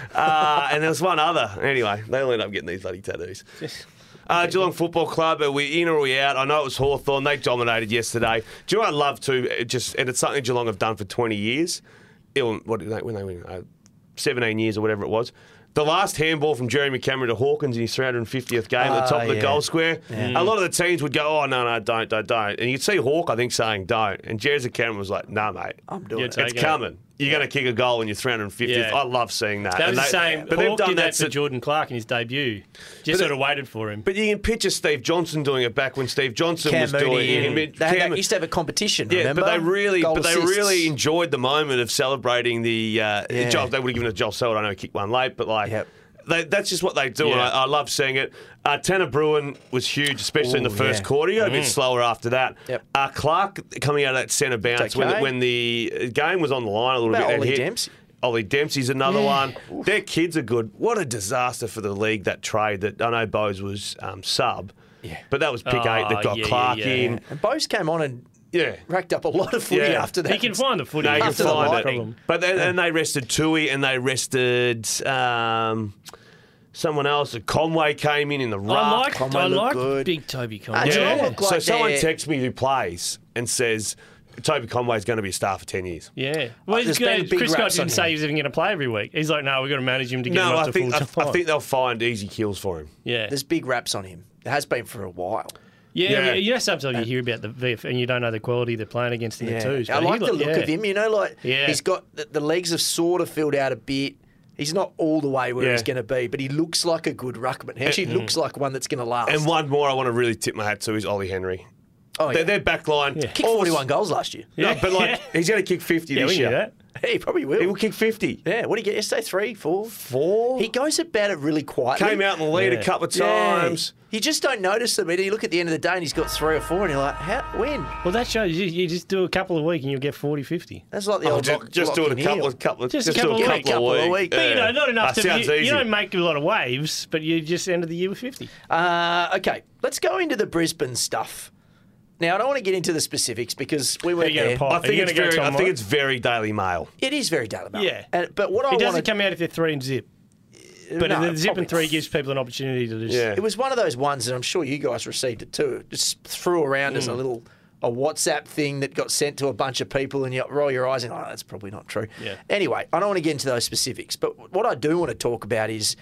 Speaker 3: Uh, and there was one other. Anyway, they all ended up getting these bloody tattoos. Uh, Geelong Football Club, are we in or are we out? I know it was Hawthorn. They dominated yesterday. Do you know what I'd love to? uh, Just and it's something Geelong have done for twenty years. Ill- What did they when they win? Uh, seventeen years or whatever it was. The last handball from Jeremy Cameron to Hawkins in his three hundred fiftieth game at the top
Speaker 2: Ah,
Speaker 3: of the
Speaker 2: yeah.
Speaker 3: goal square. A lot of the teams would go, oh, no, no, don't, don't, don't. And you'd see Hawk, I think, saying don't. And Jeremy Cameron was like, no, mate.
Speaker 2: I'm doing
Speaker 1: Yeah,
Speaker 2: it.
Speaker 1: take
Speaker 3: It's
Speaker 1: it.
Speaker 3: coming. You're going to kick a goal in your three hundred fiftieth.
Speaker 1: Yeah.
Speaker 3: I love seeing that.
Speaker 1: That was
Speaker 3: And
Speaker 1: the
Speaker 3: they-
Speaker 1: same.
Speaker 3: But they've
Speaker 1: Hawk
Speaker 3: done
Speaker 1: did
Speaker 3: that.
Speaker 1: that for
Speaker 3: so-
Speaker 1: Jordan Clark in his debut. Just
Speaker 3: But
Speaker 1: sort of waited for him.
Speaker 3: But you can picture Steve Johnson doing it back when Steve Johnson
Speaker 2: Cam
Speaker 3: was
Speaker 2: Mooney,
Speaker 3: doing it.
Speaker 2: and
Speaker 3: I mean,
Speaker 2: they had
Speaker 3: Cam-
Speaker 2: that, used to have a competition,
Speaker 3: Yeah,
Speaker 2: remember?
Speaker 3: but they really,
Speaker 2: Goal
Speaker 3: but they
Speaker 2: assists.
Speaker 3: really enjoyed the moment of celebrating the. Uh,
Speaker 2: Yeah.
Speaker 3: Joel, they would have given it to Joel Selwood. I know he kicked one late, but like.
Speaker 2: Yep.
Speaker 3: They, that's just what they do, and
Speaker 1: Yeah.
Speaker 3: I, I love seeing it. Uh, Tanner Bruin was huge, especially in the
Speaker 2: Ooh,
Speaker 3: first
Speaker 2: yeah.
Speaker 3: quarter. He got a bit slower after that.
Speaker 2: Yep.
Speaker 3: Uh, Clark coming out of that centre bounce
Speaker 2: It's
Speaker 3: when,
Speaker 2: okay.
Speaker 3: the, when the game was on the line a little
Speaker 2: About
Speaker 3: bit. and
Speaker 2: Ollie
Speaker 3: hit.
Speaker 2: Dempsey.
Speaker 3: Ollie Dempsey's another
Speaker 2: Yeah.
Speaker 3: one. Their kids are good. What a disaster for the league, that trade. That I know Bose was um, sub,
Speaker 2: Yeah.
Speaker 3: but that was pick
Speaker 1: Oh,
Speaker 3: eight that got
Speaker 1: yeah,
Speaker 3: Clark
Speaker 1: yeah,
Speaker 3: in.
Speaker 2: And Bose came on and
Speaker 3: Yeah.
Speaker 2: racked up a lot of footy
Speaker 3: Yeah.
Speaker 2: after that.
Speaker 1: He can find the footy.
Speaker 3: No, you can
Speaker 2: After the
Speaker 3: find it.
Speaker 2: lightning.
Speaker 3: But then and they rested Tui and they rested um, someone else. Conway came in in the ruck.
Speaker 1: I like,
Speaker 2: Conway
Speaker 1: I
Speaker 2: looked
Speaker 1: like
Speaker 2: good.
Speaker 1: big Toby
Speaker 2: Uh,
Speaker 1: Conway.
Speaker 2: Geelong
Speaker 3: Yeah.
Speaker 2: look like
Speaker 3: so someone
Speaker 2: they're-
Speaker 3: texts me who plays and says Toby Conway's going to be a star for ten years.
Speaker 1: Yeah. Well,
Speaker 2: there's
Speaker 1: it's
Speaker 2: been
Speaker 1: good.
Speaker 2: big
Speaker 1: Chris Scott
Speaker 2: raps on
Speaker 1: didn't say
Speaker 2: him.
Speaker 1: he was even going to play every week. He's like, no, we've got to manage him to get him
Speaker 3: No,
Speaker 1: up
Speaker 3: I
Speaker 1: to
Speaker 3: think
Speaker 1: full
Speaker 3: I,
Speaker 1: time.
Speaker 3: I think they'll find easy kills for him.
Speaker 1: yeah.
Speaker 2: There's big raps on him. There has been for a while.
Speaker 1: yeah,
Speaker 3: Yeah.
Speaker 1: yeah. You know, sometimes you hear about the V F and you don't know the quality they're playing against in the twos.
Speaker 2: I
Speaker 1: but he
Speaker 2: like the
Speaker 1: look-
Speaker 2: look
Speaker 1: yeah.
Speaker 2: of him. You know, like
Speaker 1: Yeah.
Speaker 2: he's got the, the legs have sort of filled out a bit. He's not all the way where
Speaker 3: Yeah.
Speaker 2: he's going to be, but he looks like a good ruckman. He actually looks like one that's going to last.
Speaker 3: And one more I want to really tip my hat to is Ollie Henry.
Speaker 2: oh, yeah.
Speaker 3: Their, their back line.
Speaker 1: Yeah.
Speaker 2: kicked forty-one goals last year.
Speaker 3: No,
Speaker 1: Yeah.
Speaker 3: but like
Speaker 1: Yeah.
Speaker 3: he's going to kick fifty
Speaker 1: Yeah,
Speaker 3: this
Speaker 1: we knew
Speaker 3: year.
Speaker 1: that.
Speaker 2: He probably will.
Speaker 3: He will kick fifty.
Speaker 2: Yeah, what did he get yesterday? Three, four?
Speaker 3: Four.
Speaker 2: He goes about it really quietly.
Speaker 3: came out in the lead
Speaker 1: Yeah.
Speaker 3: a couple of
Speaker 2: Yeah.
Speaker 3: times.
Speaker 2: You just don't notice them. And you look at the end of the day and he's got three or four and you're like, how, when?
Speaker 1: Well, that shows you, you just do a couple of weeks and you'll get forty, fifty.
Speaker 2: That's like the
Speaker 3: Oh,
Speaker 2: old
Speaker 3: just
Speaker 2: Lock-
Speaker 3: just do it a
Speaker 2: Lachlan
Speaker 3: couple
Speaker 2: Hill.
Speaker 3: of couple of
Speaker 1: Just a
Speaker 3: do
Speaker 1: couple of
Speaker 3: couple
Speaker 1: weeks.
Speaker 2: Couple of
Speaker 3: weeks.
Speaker 2: weeks.
Speaker 1: But, you know, not enough
Speaker 3: That
Speaker 1: to...
Speaker 3: sounds
Speaker 1: You,
Speaker 3: easy.
Speaker 1: you don't make a lot of waves, but you just end of the year with fifty.
Speaker 2: Uh, okay, let's go into the Brisbane stuff. Now, I don't want to get into the specifics because we
Speaker 1: Are
Speaker 2: weren't
Speaker 1: you gonna
Speaker 2: there.
Speaker 1: pop?
Speaker 3: I
Speaker 1: Are
Speaker 3: think
Speaker 1: you
Speaker 3: it's
Speaker 1: gonna go
Speaker 3: very. I
Speaker 1: Tom
Speaker 3: think
Speaker 1: White?
Speaker 3: it's very Daily Mail.
Speaker 2: It is very Daily Mail.
Speaker 1: Yeah.
Speaker 2: And, but what I
Speaker 1: It
Speaker 2: wanted...
Speaker 1: doesn't come out if they're three and zip. But
Speaker 2: No,
Speaker 1: the zip
Speaker 2: probably
Speaker 1: and three
Speaker 2: not.
Speaker 1: gives people an opportunity to just...
Speaker 3: Yeah.
Speaker 2: It was one of those ones, and I'm sure you guys received it too. Just threw around as a little a WhatsApp thing that got sent to a bunch of people, and you roll your eyes and oh, that's probably not true.
Speaker 1: Yeah.
Speaker 2: Anyway, I don't want to get into those specifics, but what I do want to talk about is,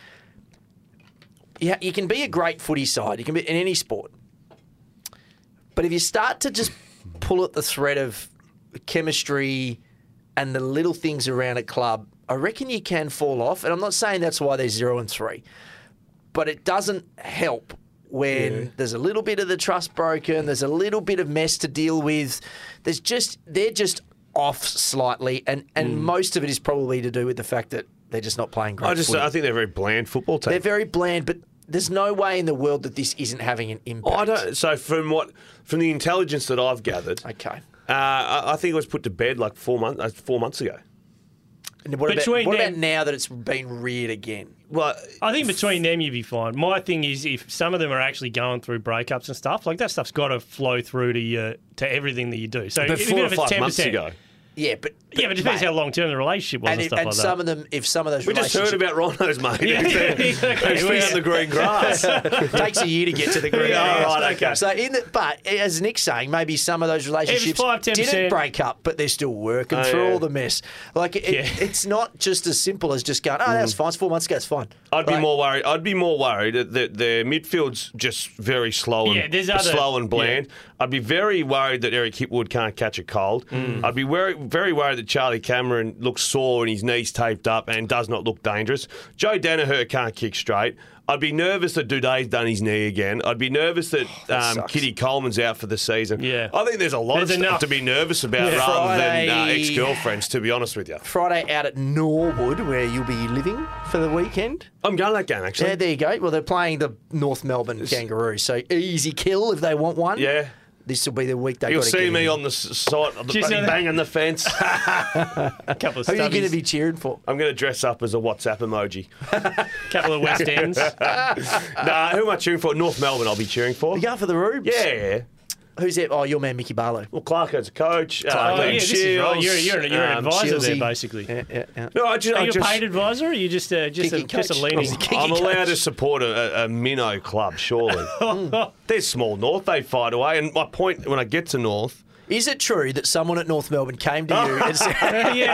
Speaker 2: yeah, you can be a great footy side, you can be in any sport, but if you start to just pull at the thread of chemistry and the little things around a club, I reckon you can fall off. And I'm not saying that's why they're zero and three, but it doesn't help when
Speaker 3: Yeah.
Speaker 2: there's a little bit of the trust broken, there's a little bit of mess to deal with. There's just they're just off slightly, and and most of it is probably to do with the fact that they're just not playing great.
Speaker 3: I just.
Speaker 2: footy.
Speaker 3: I think they're a very bland football team.
Speaker 2: They're very bland, but there's no way in the world that this isn't having an impact.
Speaker 3: Oh, I don't. So from what from the intelligence that I've gathered,
Speaker 2: Okay.
Speaker 3: uh, I, I think it was put to bed like four months uh, four months ago.
Speaker 2: And what, about,
Speaker 1: Between
Speaker 2: what
Speaker 1: them-
Speaker 2: about now that it's been reared again?
Speaker 3: Well,
Speaker 1: I think between them you'd be fine. My thing is if some of them are actually going through breakups and stuff, like that stuff's got to flow through to you, to everything that you do. So
Speaker 3: but
Speaker 1: even
Speaker 3: four or
Speaker 1: if it's
Speaker 3: five
Speaker 1: ten
Speaker 3: months
Speaker 1: percent,
Speaker 3: ago.
Speaker 2: Yeah, but, but
Speaker 1: Yeah, but it depends
Speaker 2: mate,
Speaker 1: how long term the relationship was and,
Speaker 2: and,
Speaker 1: and stuff
Speaker 2: and
Speaker 1: like
Speaker 2: some
Speaker 1: that.
Speaker 2: of them, if some of those
Speaker 3: We just heard
Speaker 2: relationships
Speaker 3: about rhinos, mate.
Speaker 1: Yeah,
Speaker 3: Who's
Speaker 1: yeah,
Speaker 3: found-
Speaker 1: okay,
Speaker 3: who's
Speaker 1: well,
Speaker 3: found
Speaker 1: yeah.
Speaker 3: the green grass.
Speaker 2: takes a year to get to the green.
Speaker 1: Yeah,
Speaker 2: grass.
Speaker 1: right, okay.
Speaker 2: So in the, but as Nick's saying, maybe some of those relationships
Speaker 1: five, ten percent.
Speaker 2: didn't break up, but they're still working
Speaker 3: Oh,
Speaker 2: through
Speaker 3: yeah.
Speaker 2: all the mess. Like it,
Speaker 1: Yeah.
Speaker 2: it's not just as simple as just going, oh, that's fine. It's four months ago. It's fine.
Speaker 3: I'd be
Speaker 2: Like,
Speaker 3: more worried. I'd be more worried that the, the midfield's just very slow and
Speaker 1: Yeah, there's other-
Speaker 3: slow and bland. I'd be very worried that Eric Hipwood can't catch a cold.
Speaker 1: Mm.
Speaker 3: I'd be very very worried that Charlie Cameron looks sore and his knees taped up and does not look dangerous. Joe Danaher can't kick straight. I'd be nervous that Duday's done his knee again. I'd be nervous that,
Speaker 2: that
Speaker 3: um,
Speaker 2: sucks.
Speaker 3: Kitty Coleman's out for the season.
Speaker 1: Yeah.
Speaker 3: I think there's a lot
Speaker 1: There's
Speaker 3: of stuff
Speaker 1: enough.
Speaker 3: to be nervous about
Speaker 1: Yeah.
Speaker 3: rather than uh,
Speaker 2: Friday-
Speaker 3: ex-girlfriends, to be honest with you.
Speaker 2: Friday out at Norwood, where you'll be living for the weekend.
Speaker 3: I'm going to that game, actually.
Speaker 2: Yeah, there you go. Well, they're playing the North Melbourne Kangaroos, so easy kill if they want one.
Speaker 3: Yeah.
Speaker 2: This will be the week they
Speaker 3: You'll
Speaker 2: got to
Speaker 3: see
Speaker 2: get
Speaker 3: me
Speaker 2: in.
Speaker 3: on the s- side of the
Speaker 1: Just so-
Speaker 3: banging the fence.
Speaker 1: A couple of
Speaker 2: Who are you going to
Speaker 1: stubbies,
Speaker 2: be cheering for?
Speaker 3: I'm going to dress up as a WhatsApp emoji.
Speaker 1: couple of West Ends.
Speaker 3: Nah, who am I cheering for? North Melbourne I'll be cheering for.
Speaker 2: You going for the Rubes?
Speaker 3: Yeah.
Speaker 2: Who's that? Oh, your man, Mickey Barlow.
Speaker 3: Well, Clarko's a coach. Uh,
Speaker 1: Oh,
Speaker 3: Glenn
Speaker 1: yeah, this is right.
Speaker 3: Shields,
Speaker 1: You're, you're, an, you're an
Speaker 3: um,
Speaker 1: advisor there,
Speaker 2: Shieldsy.
Speaker 1: basically.
Speaker 2: Yeah, yeah, yeah.
Speaker 3: No, I just,
Speaker 1: Are
Speaker 3: I
Speaker 1: you a
Speaker 3: just
Speaker 1: paid advisor, or are you just a, just a,
Speaker 2: Kicking
Speaker 1: just a
Speaker 2: coach.
Speaker 1: leaning?
Speaker 2: Obviously kicking
Speaker 3: I'm allowed
Speaker 2: coach.
Speaker 3: to support a, a, a minnow club, surely. They're small North. They fight away. And my point when I get to North,
Speaker 2: Is it true that someone at North Melbourne came to you and said,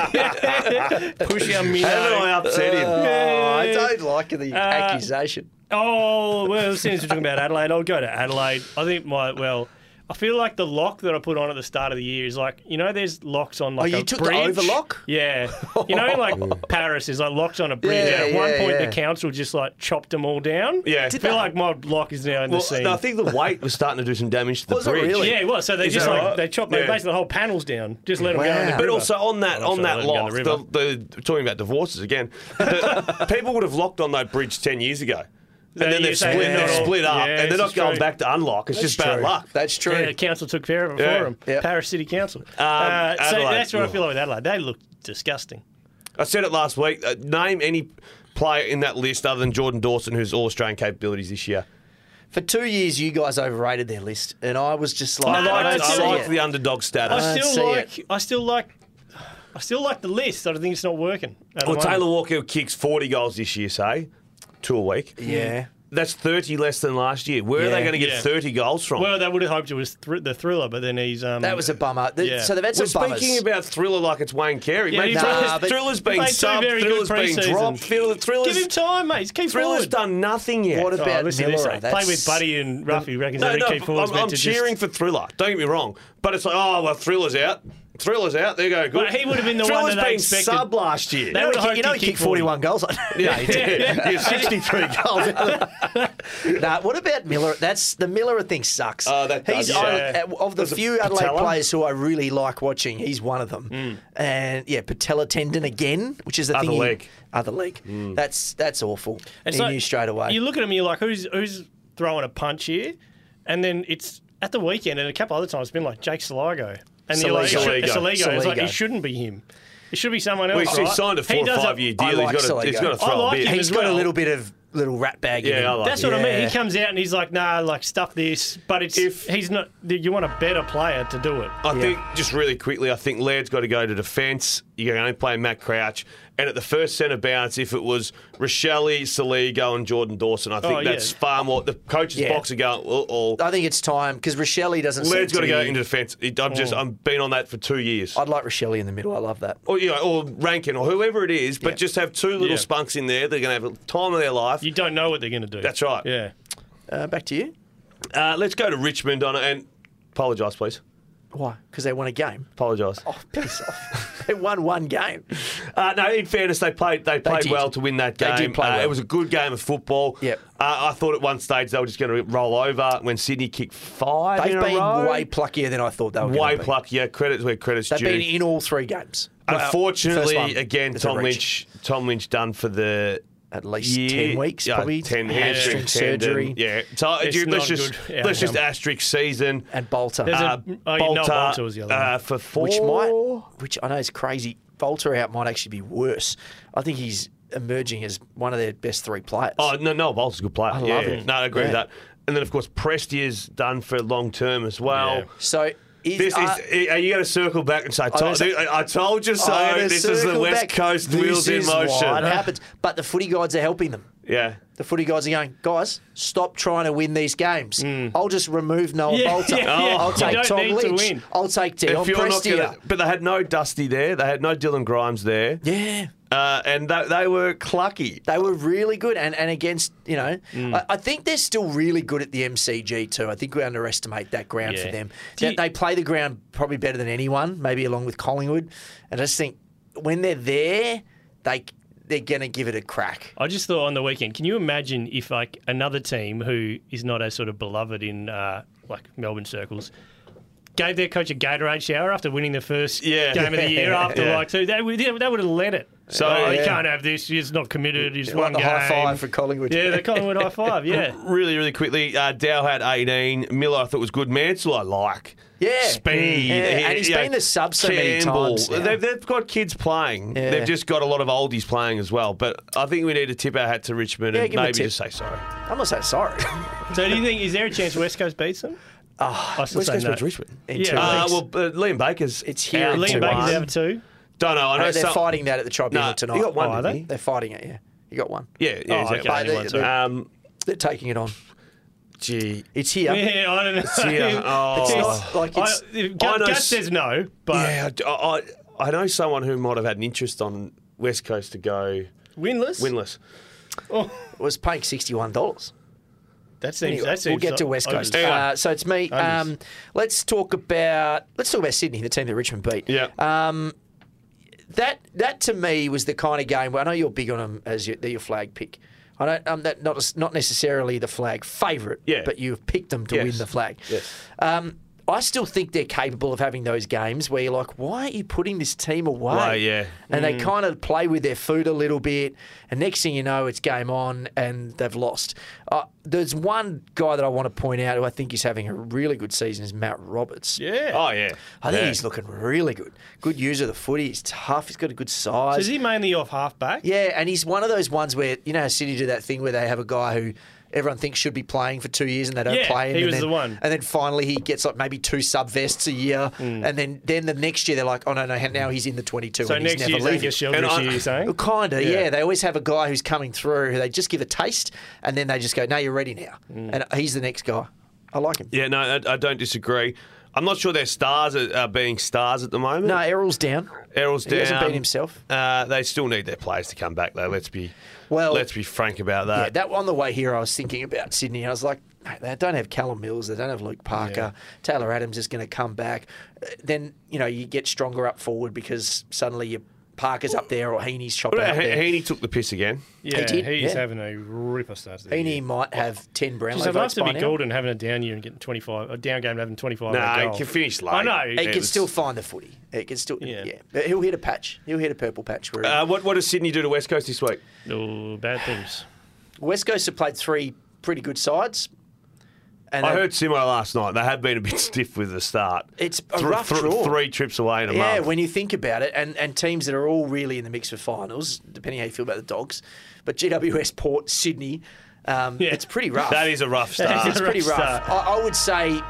Speaker 1: yeah. Push your minnow.
Speaker 3: haven't I upset him?
Speaker 2: oh, I don't like the
Speaker 1: Uh,
Speaker 2: accusation?
Speaker 1: Oh, well, since we're talking about Adelaide, I'll go to Adelaide. I think my, well, I feel like the lock that I put on at the start of the year is like, you know, there's locks on like
Speaker 2: Oh,
Speaker 1: a
Speaker 2: you took the
Speaker 1: bridge.
Speaker 2: overlock?
Speaker 1: Yeah. You know, like Paris is like locks on a bridge.
Speaker 2: Yeah,
Speaker 1: and at one
Speaker 2: yeah,
Speaker 1: point,
Speaker 2: yeah.
Speaker 1: the council just like chopped them all down.
Speaker 3: Yeah.
Speaker 1: I
Speaker 3: Did
Speaker 1: feel
Speaker 2: they?
Speaker 1: like my lock is now in
Speaker 3: Well,
Speaker 1: the scene.
Speaker 3: no, I think the weight was starting to do some damage to the
Speaker 2: Was it
Speaker 3: bridge.
Speaker 2: really?
Speaker 1: yeah, well, so they
Speaker 3: Is
Speaker 1: just
Speaker 3: that
Speaker 1: like
Speaker 3: right?
Speaker 1: they chopped
Speaker 3: Yeah.
Speaker 1: they basically the whole panels down. Just let them go in the
Speaker 2: Wow.
Speaker 3: But
Speaker 1: river.
Speaker 3: also on that
Speaker 1: I'm not
Speaker 3: on
Speaker 1: sure
Speaker 3: that
Speaker 1: they let them
Speaker 3: lock,
Speaker 1: go in
Speaker 3: the,
Speaker 1: the
Speaker 3: the, talking about divorces again, the, people would have locked on that bridge ten years ago. And
Speaker 1: Uh,
Speaker 3: then
Speaker 1: you
Speaker 3: they've
Speaker 1: say
Speaker 3: split,
Speaker 1: they're
Speaker 3: they've
Speaker 1: not all-
Speaker 3: split up,
Speaker 1: Yeah,
Speaker 3: and they're
Speaker 1: this
Speaker 3: not
Speaker 1: is
Speaker 3: going
Speaker 1: true.
Speaker 3: back to unlock. It's
Speaker 2: That's
Speaker 3: just bad
Speaker 2: true.
Speaker 3: luck.
Speaker 2: That's true.
Speaker 1: Yeah, the council took care of it
Speaker 3: Yeah.
Speaker 1: for them.
Speaker 2: Yep.
Speaker 1: Paris City Council.
Speaker 3: Um,
Speaker 1: uh, so
Speaker 3: Adelaide,
Speaker 1: that's what I
Speaker 3: oh.
Speaker 1: feel like with Adelaide. They look disgusting.
Speaker 3: I said it last week. Uh, name any player in that list other than Jordan Dawson who's all Australian capabilities this year.
Speaker 2: For two years, you guys overrated their list, and I was just like,
Speaker 1: I
Speaker 3: I
Speaker 1: like-
Speaker 3: like,
Speaker 1: don't
Speaker 3: I
Speaker 1: see
Speaker 3: like
Speaker 2: it.
Speaker 3: the underdog
Speaker 1: I
Speaker 3: status.
Speaker 2: don't
Speaker 1: still
Speaker 2: see
Speaker 1: like. I still like. I still like the list. I think it's not working. at the
Speaker 3: Well,
Speaker 1: moment.
Speaker 3: Taylor Walker kicks forty goals this year, say, two a week.
Speaker 2: yeah.
Speaker 3: That's thirty less than last year. Where are
Speaker 2: Yeah.
Speaker 3: they going to get
Speaker 1: Yeah.
Speaker 3: thirty goals from?
Speaker 1: Well, they would have hoped it was thr- the Thriller, but then he's. Um,
Speaker 2: That was a bummer. The-
Speaker 1: Yeah.
Speaker 2: So they've had
Speaker 3: We're
Speaker 2: some bummers.
Speaker 3: speaking about Thriller like it's Wayne Carey.
Speaker 1: Yeah,
Speaker 3: mate,
Speaker 1: he's-
Speaker 3: Thriller's,
Speaker 2: Nah, but-
Speaker 3: Thriller's been
Speaker 1: Played two
Speaker 3: subbed,
Speaker 1: very good
Speaker 3: Thriller's been
Speaker 1: pre-seasons.
Speaker 3: dropped. Thriller, Thriller's,
Speaker 1: Give him time, mate. Keep
Speaker 3: Thriller's
Speaker 1: forward.
Speaker 3: done nothing yet.
Speaker 2: What
Speaker 1: Oh,
Speaker 2: about
Speaker 1: listen to this.
Speaker 2: Miller?
Speaker 1: Play
Speaker 2: That's-
Speaker 1: with Buddy and Ruffy. Reckons
Speaker 3: No,
Speaker 1: that
Speaker 3: no,
Speaker 1: Keith Forward's
Speaker 3: I'm,
Speaker 1: meant
Speaker 3: I'm
Speaker 1: to
Speaker 3: cheering
Speaker 1: just...
Speaker 3: for Thriller. Don't get me wrong. But it's like, oh, well, Thriller's out. Thriller's out. There you go. Good.
Speaker 1: But he would have been the one
Speaker 3: Thriller's
Speaker 1: that they
Speaker 3: been
Speaker 1: expected.
Speaker 3: sub last year.
Speaker 1: They
Speaker 2: You
Speaker 1: would
Speaker 2: know,
Speaker 1: have
Speaker 2: he- you know he
Speaker 1: hoped he'd
Speaker 2: kicked
Speaker 1: kick
Speaker 2: forty-one goals.
Speaker 3: Yeah, he did. He had sixty-three goals.
Speaker 2: Nah, what about Miller? That's the Miller thing sucks.
Speaker 3: Oh, that does,
Speaker 2: he's
Speaker 3: yeah.
Speaker 2: I- of the
Speaker 3: Was it
Speaker 2: few Adelaide
Speaker 3: patella?
Speaker 2: players who I really like watching. He's one of them.
Speaker 1: Hmm.
Speaker 2: And yeah, patella tendon again, which is the
Speaker 3: Other
Speaker 2: thing. he-
Speaker 3: leg.
Speaker 2: Other leg. That's that's awful.
Speaker 1: It's
Speaker 2: he
Speaker 1: like-
Speaker 2: knew straight away.
Speaker 1: You look at him and you're like, who's who's throwing a punch here? And then it's at the weekend and a couple other times it's been like Jake Saligo. And you're like, it
Speaker 2: Saligo.
Speaker 1: should- it's Saligo. It's like,
Speaker 2: Saligo.
Speaker 1: it shouldn't be him. It should be someone
Speaker 3: Well,
Speaker 1: else.
Speaker 3: he's, he's
Speaker 1: right?
Speaker 3: signed a
Speaker 1: He
Speaker 3: four or
Speaker 1: does
Speaker 3: five
Speaker 1: it-
Speaker 3: year
Speaker 2: I
Speaker 3: deal.
Speaker 2: like
Speaker 3: he's got to,
Speaker 2: Saligo.
Speaker 3: he's got to
Speaker 1: I
Speaker 3: throw
Speaker 1: like
Speaker 3: a bit.
Speaker 1: him.
Speaker 2: He's
Speaker 1: as
Speaker 2: got a
Speaker 1: well.
Speaker 2: little bit of little rat bag in
Speaker 3: Yeah,
Speaker 2: him.
Speaker 3: I like
Speaker 1: That's
Speaker 3: it.
Speaker 1: what I mean.
Speaker 2: Yeah.
Speaker 1: He comes out and he's like, nah, like stuff this. But it's
Speaker 3: If-
Speaker 1: he's not. You want a better player to do it.
Speaker 3: I think, just really quickly, I think Laird's got to go to defence. You're going to play Matt Crouch. And at the first centre bounce, if it was Rochelle, Saligo and Jordan Dawson, I think
Speaker 1: Oh, yeah.
Speaker 3: that's far more. The coach's
Speaker 2: Yeah.
Speaker 3: box are going, oh, oh.
Speaker 2: I think it's time because Rochelle doesn't. seem
Speaker 3: Laird's got to
Speaker 2: be-
Speaker 3: go into defence. It- I'm just, I've been on that for two years.
Speaker 2: I'd like Rochelle in the middle. I love that.
Speaker 3: Or, you know, or Rankin or whoever it is, but
Speaker 2: Yeah.
Speaker 3: just have two little
Speaker 1: Yeah.
Speaker 3: spunks in there. They're going to have a time of their life.
Speaker 1: You don't know what they're going to do.
Speaker 3: That's right.
Speaker 1: Yeah.
Speaker 2: Uh, back to you.
Speaker 3: Uh, let's go to Richmond on it and apologise, please.
Speaker 2: Why? Because they won a game.
Speaker 3: Apologise.
Speaker 2: Oh, piss off. They won one game.
Speaker 3: Uh, no, in fairness, they played. They played
Speaker 2: did.
Speaker 3: well to win that
Speaker 2: They
Speaker 3: game.
Speaker 2: did play
Speaker 3: Uh,
Speaker 2: well.
Speaker 3: It was a good game of football.
Speaker 2: Yep.
Speaker 3: Uh, I thought at one stage they were just going to roll over when Sydney kicked five
Speaker 2: They've
Speaker 3: in a
Speaker 2: been
Speaker 3: row.
Speaker 2: way pluckier than I thought they were.
Speaker 3: Way
Speaker 2: gonna be.
Speaker 3: pluck. Yeah, credit's where credit's
Speaker 2: They've
Speaker 3: due.
Speaker 2: been in all three games. Well,
Speaker 3: Unfortunately,
Speaker 2: first one,
Speaker 3: again,
Speaker 2: it's a
Speaker 3: Tom
Speaker 2: reach.
Speaker 3: Lynch. Tom Lynch done for the.
Speaker 2: At least
Speaker 3: year.
Speaker 2: ten weeks,
Speaker 3: Yeah,
Speaker 2: probably.
Speaker 3: ten
Speaker 2: hamstring
Speaker 3: hamstring tendon.
Speaker 2: surgery.
Speaker 3: Yeah, so
Speaker 1: It's
Speaker 3: dude, let's
Speaker 1: not
Speaker 3: just
Speaker 1: good
Speaker 3: let's just
Speaker 1: outcome.
Speaker 3: asterisk season.
Speaker 2: And Bolter.
Speaker 1: There's a-
Speaker 3: Uh,
Speaker 1: oh, yeah, Noel
Speaker 3: Bolter,
Speaker 1: Bolter was the other one.
Speaker 3: uh, for four.
Speaker 2: which might, which I know is crazy. Bolter out might actually be worse. I think he's emerging as one of their best three players.
Speaker 3: Oh no, no, Bolter's a good player.
Speaker 2: I
Speaker 3: yeah,
Speaker 2: love
Speaker 3: yeah.
Speaker 2: him.
Speaker 3: No, I agree with
Speaker 2: Yeah.
Speaker 3: that. And then of course Prestia's done for long term as well.
Speaker 1: Yeah.
Speaker 2: So Is,
Speaker 3: This
Speaker 2: uh,
Speaker 3: is. Are you going to circle back and say, I
Speaker 2: gonna
Speaker 3: told,
Speaker 2: say-
Speaker 3: I told you so?
Speaker 2: I'm gonna
Speaker 3: This is the
Speaker 2: circle
Speaker 3: West
Speaker 2: back.
Speaker 3: Coast
Speaker 2: This
Speaker 3: wheels in
Speaker 2: is
Speaker 3: motion.
Speaker 2: What happens? But the footy gods are helping them.
Speaker 3: Yeah.
Speaker 2: The footy guys are going, guys, stop trying to win these games. I'll just remove Noah
Speaker 1: Yeah,
Speaker 2: Bolter.
Speaker 1: yeah, yeah.
Speaker 2: I'll
Speaker 1: You
Speaker 2: take
Speaker 1: don't
Speaker 2: Tom
Speaker 1: need to
Speaker 2: Lynch.
Speaker 1: win.
Speaker 2: I'll take Dion
Speaker 3: If you're not
Speaker 2: Prestia.
Speaker 3: gonna, but they had no Dusty there. They had no Dylan Grimes there.
Speaker 2: Yeah.
Speaker 3: Uh, and they, they were clucky.
Speaker 2: They were really good, and, and against, you know,
Speaker 1: Mm.
Speaker 2: I, I think they're still really good at the M C G too. I think we underestimate that ground
Speaker 1: Yeah.
Speaker 2: for them.
Speaker 1: Do
Speaker 2: They,
Speaker 1: you-
Speaker 2: they play the ground probably better than anyone, maybe along with Collingwood. And I just think when they're there, they they're going to give it a crack.
Speaker 1: I just thought on the weekend, can you imagine if like another team who is not as sort of beloved in uh, like Melbourne circles gave their coach a Gatorade shower after winning the first
Speaker 3: Yeah.
Speaker 1: game of the year after
Speaker 3: Yeah.
Speaker 1: like two, they would, they would have let it.
Speaker 3: So,
Speaker 1: oh, you
Speaker 3: yeah.
Speaker 1: can't have this. He's not committed. He's
Speaker 2: Like
Speaker 1: one
Speaker 2: the
Speaker 1: game.
Speaker 2: high five for Collingwood.
Speaker 1: Yeah, the Collingwood high five. Yeah.
Speaker 3: Really, really quickly, uh, Dow had eighteen. Miller I thought was good. Mansell I like.
Speaker 2: Yeah.
Speaker 3: Speed.
Speaker 2: Yeah, and he's
Speaker 3: you know,
Speaker 2: been the sub so many
Speaker 3: Campbell.
Speaker 2: times now.
Speaker 3: They've, they've got kids playing.
Speaker 2: Yeah.
Speaker 3: They've just got a lot of oldies playing as well. But I think we need to tip our hat to Richmond
Speaker 2: Yeah,
Speaker 3: and
Speaker 2: give 'em a
Speaker 3: maybe
Speaker 2: tip.
Speaker 3: just say sorry.
Speaker 2: I'm not saying sorry.
Speaker 1: So do you think is there a chance West Coast beats them?
Speaker 2: Oh,
Speaker 1: I still
Speaker 3: West
Speaker 1: say
Speaker 3: Coast
Speaker 1: no.
Speaker 3: went to Richmond.
Speaker 2: in
Speaker 1: Yeah.
Speaker 2: two
Speaker 1: Uh,
Speaker 2: weeks.
Speaker 3: Uh, well, uh, Liam Baker's
Speaker 2: It's here
Speaker 3: out
Speaker 2: in
Speaker 3: for
Speaker 1: Liam
Speaker 2: two
Speaker 1: Baker's
Speaker 3: one.
Speaker 1: out for two.
Speaker 3: Don't know. I know
Speaker 2: No, they're
Speaker 3: some-
Speaker 2: fighting that at the tribunal
Speaker 3: No,
Speaker 2: tonight.
Speaker 3: he got one,
Speaker 1: Oh, are
Speaker 3: didn't
Speaker 1: they?
Speaker 3: he?
Speaker 2: They're fighting it, yeah. You got one.
Speaker 3: Yeah, yeah.
Speaker 1: Oh,
Speaker 3: he's out
Speaker 1: okay.
Speaker 3: for
Speaker 1: only
Speaker 2: they-
Speaker 1: one,
Speaker 2: they-
Speaker 1: sorry.
Speaker 3: Um,
Speaker 2: They're taking it on.
Speaker 3: gee.
Speaker 2: It's here.
Speaker 1: Yeah, I don't know.
Speaker 3: here. Oh.
Speaker 2: It's not like it's.
Speaker 1: I,
Speaker 3: I
Speaker 1: Gus,
Speaker 3: know
Speaker 1: Gus
Speaker 3: s-
Speaker 1: says no, but
Speaker 3: Yeah, I, I, I know someone who might have had an interest on West Coast to go
Speaker 1: winless.
Speaker 3: winless.
Speaker 1: Oh,
Speaker 2: was paying sixty-one dollars.
Speaker 1: that seems.
Speaker 2: Anyway,
Speaker 1: that seems
Speaker 2: we'll get to
Speaker 1: so-
Speaker 2: West Coast.
Speaker 1: Anyway.
Speaker 2: Uh, so it's me.
Speaker 1: Unders.
Speaker 2: Um, let's talk about let's talk about Sydney, the team that Richmond beat.
Speaker 3: Yeah.
Speaker 2: Um, that that to me was the kind of game where I know you're big on them as your, they're your flag pick. I don't. Um, that not not necessarily the flag favourite.
Speaker 3: Yeah.
Speaker 2: But you've picked them to
Speaker 3: Yes.
Speaker 2: win the flag.
Speaker 3: Yes.
Speaker 2: Um, I still think they're capable of having those games where you're like, why are you putting this team away?
Speaker 3: Right, yeah.
Speaker 2: And they kind of play with their food a little bit, and next thing you know, it's game on, and they've lost. Uh, there's one guy that I want to point out who I think is having a really good season is Matt Roberts.
Speaker 1: Yeah.
Speaker 3: Oh, yeah.
Speaker 2: I think
Speaker 3: Yeah.
Speaker 2: he's looking really good. Good user of the footy. He's tough. He's got a good
Speaker 1: So
Speaker 2: size.
Speaker 1: is he mainly off half back?
Speaker 2: Yeah, and he's one of those ones where, you know how City do that thing where they have a guy who everyone thinks should be playing for two years and they don't
Speaker 1: Yeah,
Speaker 2: play him.
Speaker 1: he
Speaker 2: and
Speaker 1: was
Speaker 2: then,
Speaker 1: the one.
Speaker 2: And then finally he gets like maybe two sub vests a year. And then, then the next year they're like, oh, no, no, now he's in the twenty-two
Speaker 1: So
Speaker 2: and he's
Speaker 1: next
Speaker 2: never
Speaker 1: year's
Speaker 2: leaving.
Speaker 1: Angus
Speaker 3: And
Speaker 1: Sheldrick,
Speaker 3: I-
Speaker 1: you're saying?
Speaker 2: Well, kind of,
Speaker 1: Yeah.
Speaker 2: yeah. They always have a guy who's coming through who they just give a taste and then they just go, no, you're ready now.
Speaker 1: Mm.
Speaker 2: And he's the next guy. I like him.
Speaker 3: Yeah, no, I, I don't disagree. I'm not sure their stars are, are being stars at the moment.
Speaker 2: No, Errol's down.
Speaker 3: Errol's
Speaker 2: He
Speaker 3: down.
Speaker 2: hasn't been himself.
Speaker 3: Uh, they still need their players to come back, though. Let's be
Speaker 2: Well-
Speaker 3: let's be frank about
Speaker 2: Yeah,
Speaker 3: that.
Speaker 2: that on the way here, I was thinking about Sydney. I was like, mate, they don't have Callum Mills, they don't have Luke Parker. Taylor Adams is going to come back. Uh, Then you know you get stronger up forward because suddenly your Parker's up there or Heaney's chopping
Speaker 3: But
Speaker 2: up
Speaker 3: He-
Speaker 2: there.
Speaker 3: Heaney took the piss again.
Speaker 1: Yeah,
Speaker 2: did,
Speaker 1: he's
Speaker 2: yeah.
Speaker 1: having a ripper start. to the
Speaker 2: Heaney
Speaker 1: year.
Speaker 2: might have ten Brownlow
Speaker 1: Jeez, I'd love
Speaker 2: votes
Speaker 1: to
Speaker 2: by
Speaker 1: be
Speaker 2: now.
Speaker 1: Gordon having a down year and getting twenty-five, a down game and having twenty-five.
Speaker 3: No,
Speaker 1: on a
Speaker 3: he
Speaker 1: goal.
Speaker 3: can finish late.
Speaker 1: I know.
Speaker 2: He
Speaker 3: It
Speaker 2: can
Speaker 3: was-
Speaker 2: still find the footy. He can still,
Speaker 1: Yeah.
Speaker 2: yeah. But he'll hit a patch. He'll hit a purple patch. Where he-
Speaker 3: Uh, what, what does Sydney do to West Coast this week?
Speaker 1: Oh, bad things.
Speaker 2: West Coast have played three pretty good sides. And
Speaker 3: I
Speaker 2: they-
Speaker 3: heard Simo last night. They have been a bit stiff with the start.
Speaker 2: It's a
Speaker 3: Th-
Speaker 2: rough
Speaker 3: th-
Speaker 2: draw.
Speaker 3: Three trips away in a
Speaker 2: Yeah,
Speaker 3: month.
Speaker 2: when you think about it, and, and teams that are all really in the mix for finals, depending how you feel about the Dogs, but G W S, Port, Sydney, um,
Speaker 1: Yeah.
Speaker 2: it's pretty rough.
Speaker 3: That is a rough
Speaker 1: That
Speaker 3: start.
Speaker 1: is
Speaker 2: it's
Speaker 1: a
Speaker 2: pretty
Speaker 1: rough
Speaker 2: rough.
Speaker 1: start.
Speaker 2: I, I would say,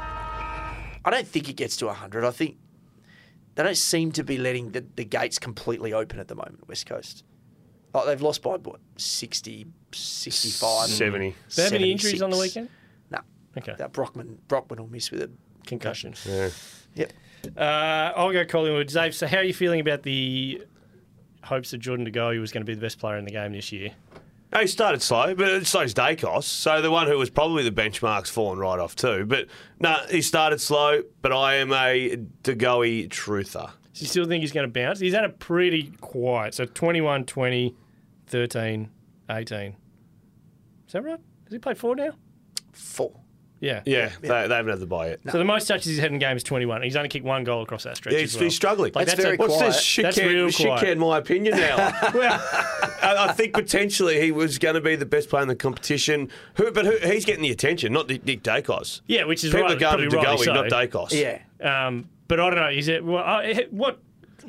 Speaker 2: I don't think it gets to one hundred. I think they don't seem to be letting the, the gates completely open at the moment, West Coast. Like they've lost by, what, sixty, sixty-five?
Speaker 3: seventy.
Speaker 1: Do they have any injuries on the
Speaker 2: seventy-six.
Speaker 1: weekend?
Speaker 2: No.
Speaker 1: Okay.
Speaker 2: That Brockman, Brockman will miss with a
Speaker 1: Concussion.
Speaker 3: Yeah.
Speaker 2: Yep.
Speaker 1: Uh, I'll go Collingwood. Dave, so how are you feeling about the hopes that Jordan De Goey was going to be the best player in the game this year?
Speaker 3: He started slow, but so's Dacos. So the one who was probably the benchmark's fallen right off too. But no, he started slow, but I am a De Goey truther.
Speaker 1: Do you still think he's going to bounce? He's had a pretty quiet. So twenty-one, twenty, thirteen, eighteen. Is that right? Has he played four now?
Speaker 2: Four.
Speaker 1: Yeah.
Speaker 3: Yeah, They, they haven't had the buy yet.
Speaker 1: So the most touches he's had in game is twenty-one. He's only kicked one goal across that stretch
Speaker 3: Yeah,
Speaker 1: as
Speaker 3: he's,
Speaker 1: well.
Speaker 3: he's struggling.
Speaker 1: Like,
Speaker 2: That's
Speaker 1: that's
Speaker 2: very
Speaker 1: a,
Speaker 3: What's
Speaker 2: quiet.
Speaker 3: this shit
Speaker 1: That's
Speaker 3: can,
Speaker 1: real
Speaker 3: shit
Speaker 1: quiet.
Speaker 3: can my opinion now?
Speaker 1: well,
Speaker 3: I, I think potentially he was going to be the best player in the competition. Who, but who, he's getting the attention, not Nick Dacos.
Speaker 1: yeah, which is
Speaker 3: People
Speaker 1: right,
Speaker 3: are going to
Speaker 1: probably
Speaker 3: De
Speaker 1: rightly
Speaker 3: Goey,
Speaker 1: so.
Speaker 3: not Dacos.
Speaker 2: Yeah.
Speaker 1: Um, but I don't know. Is it well, uh, what?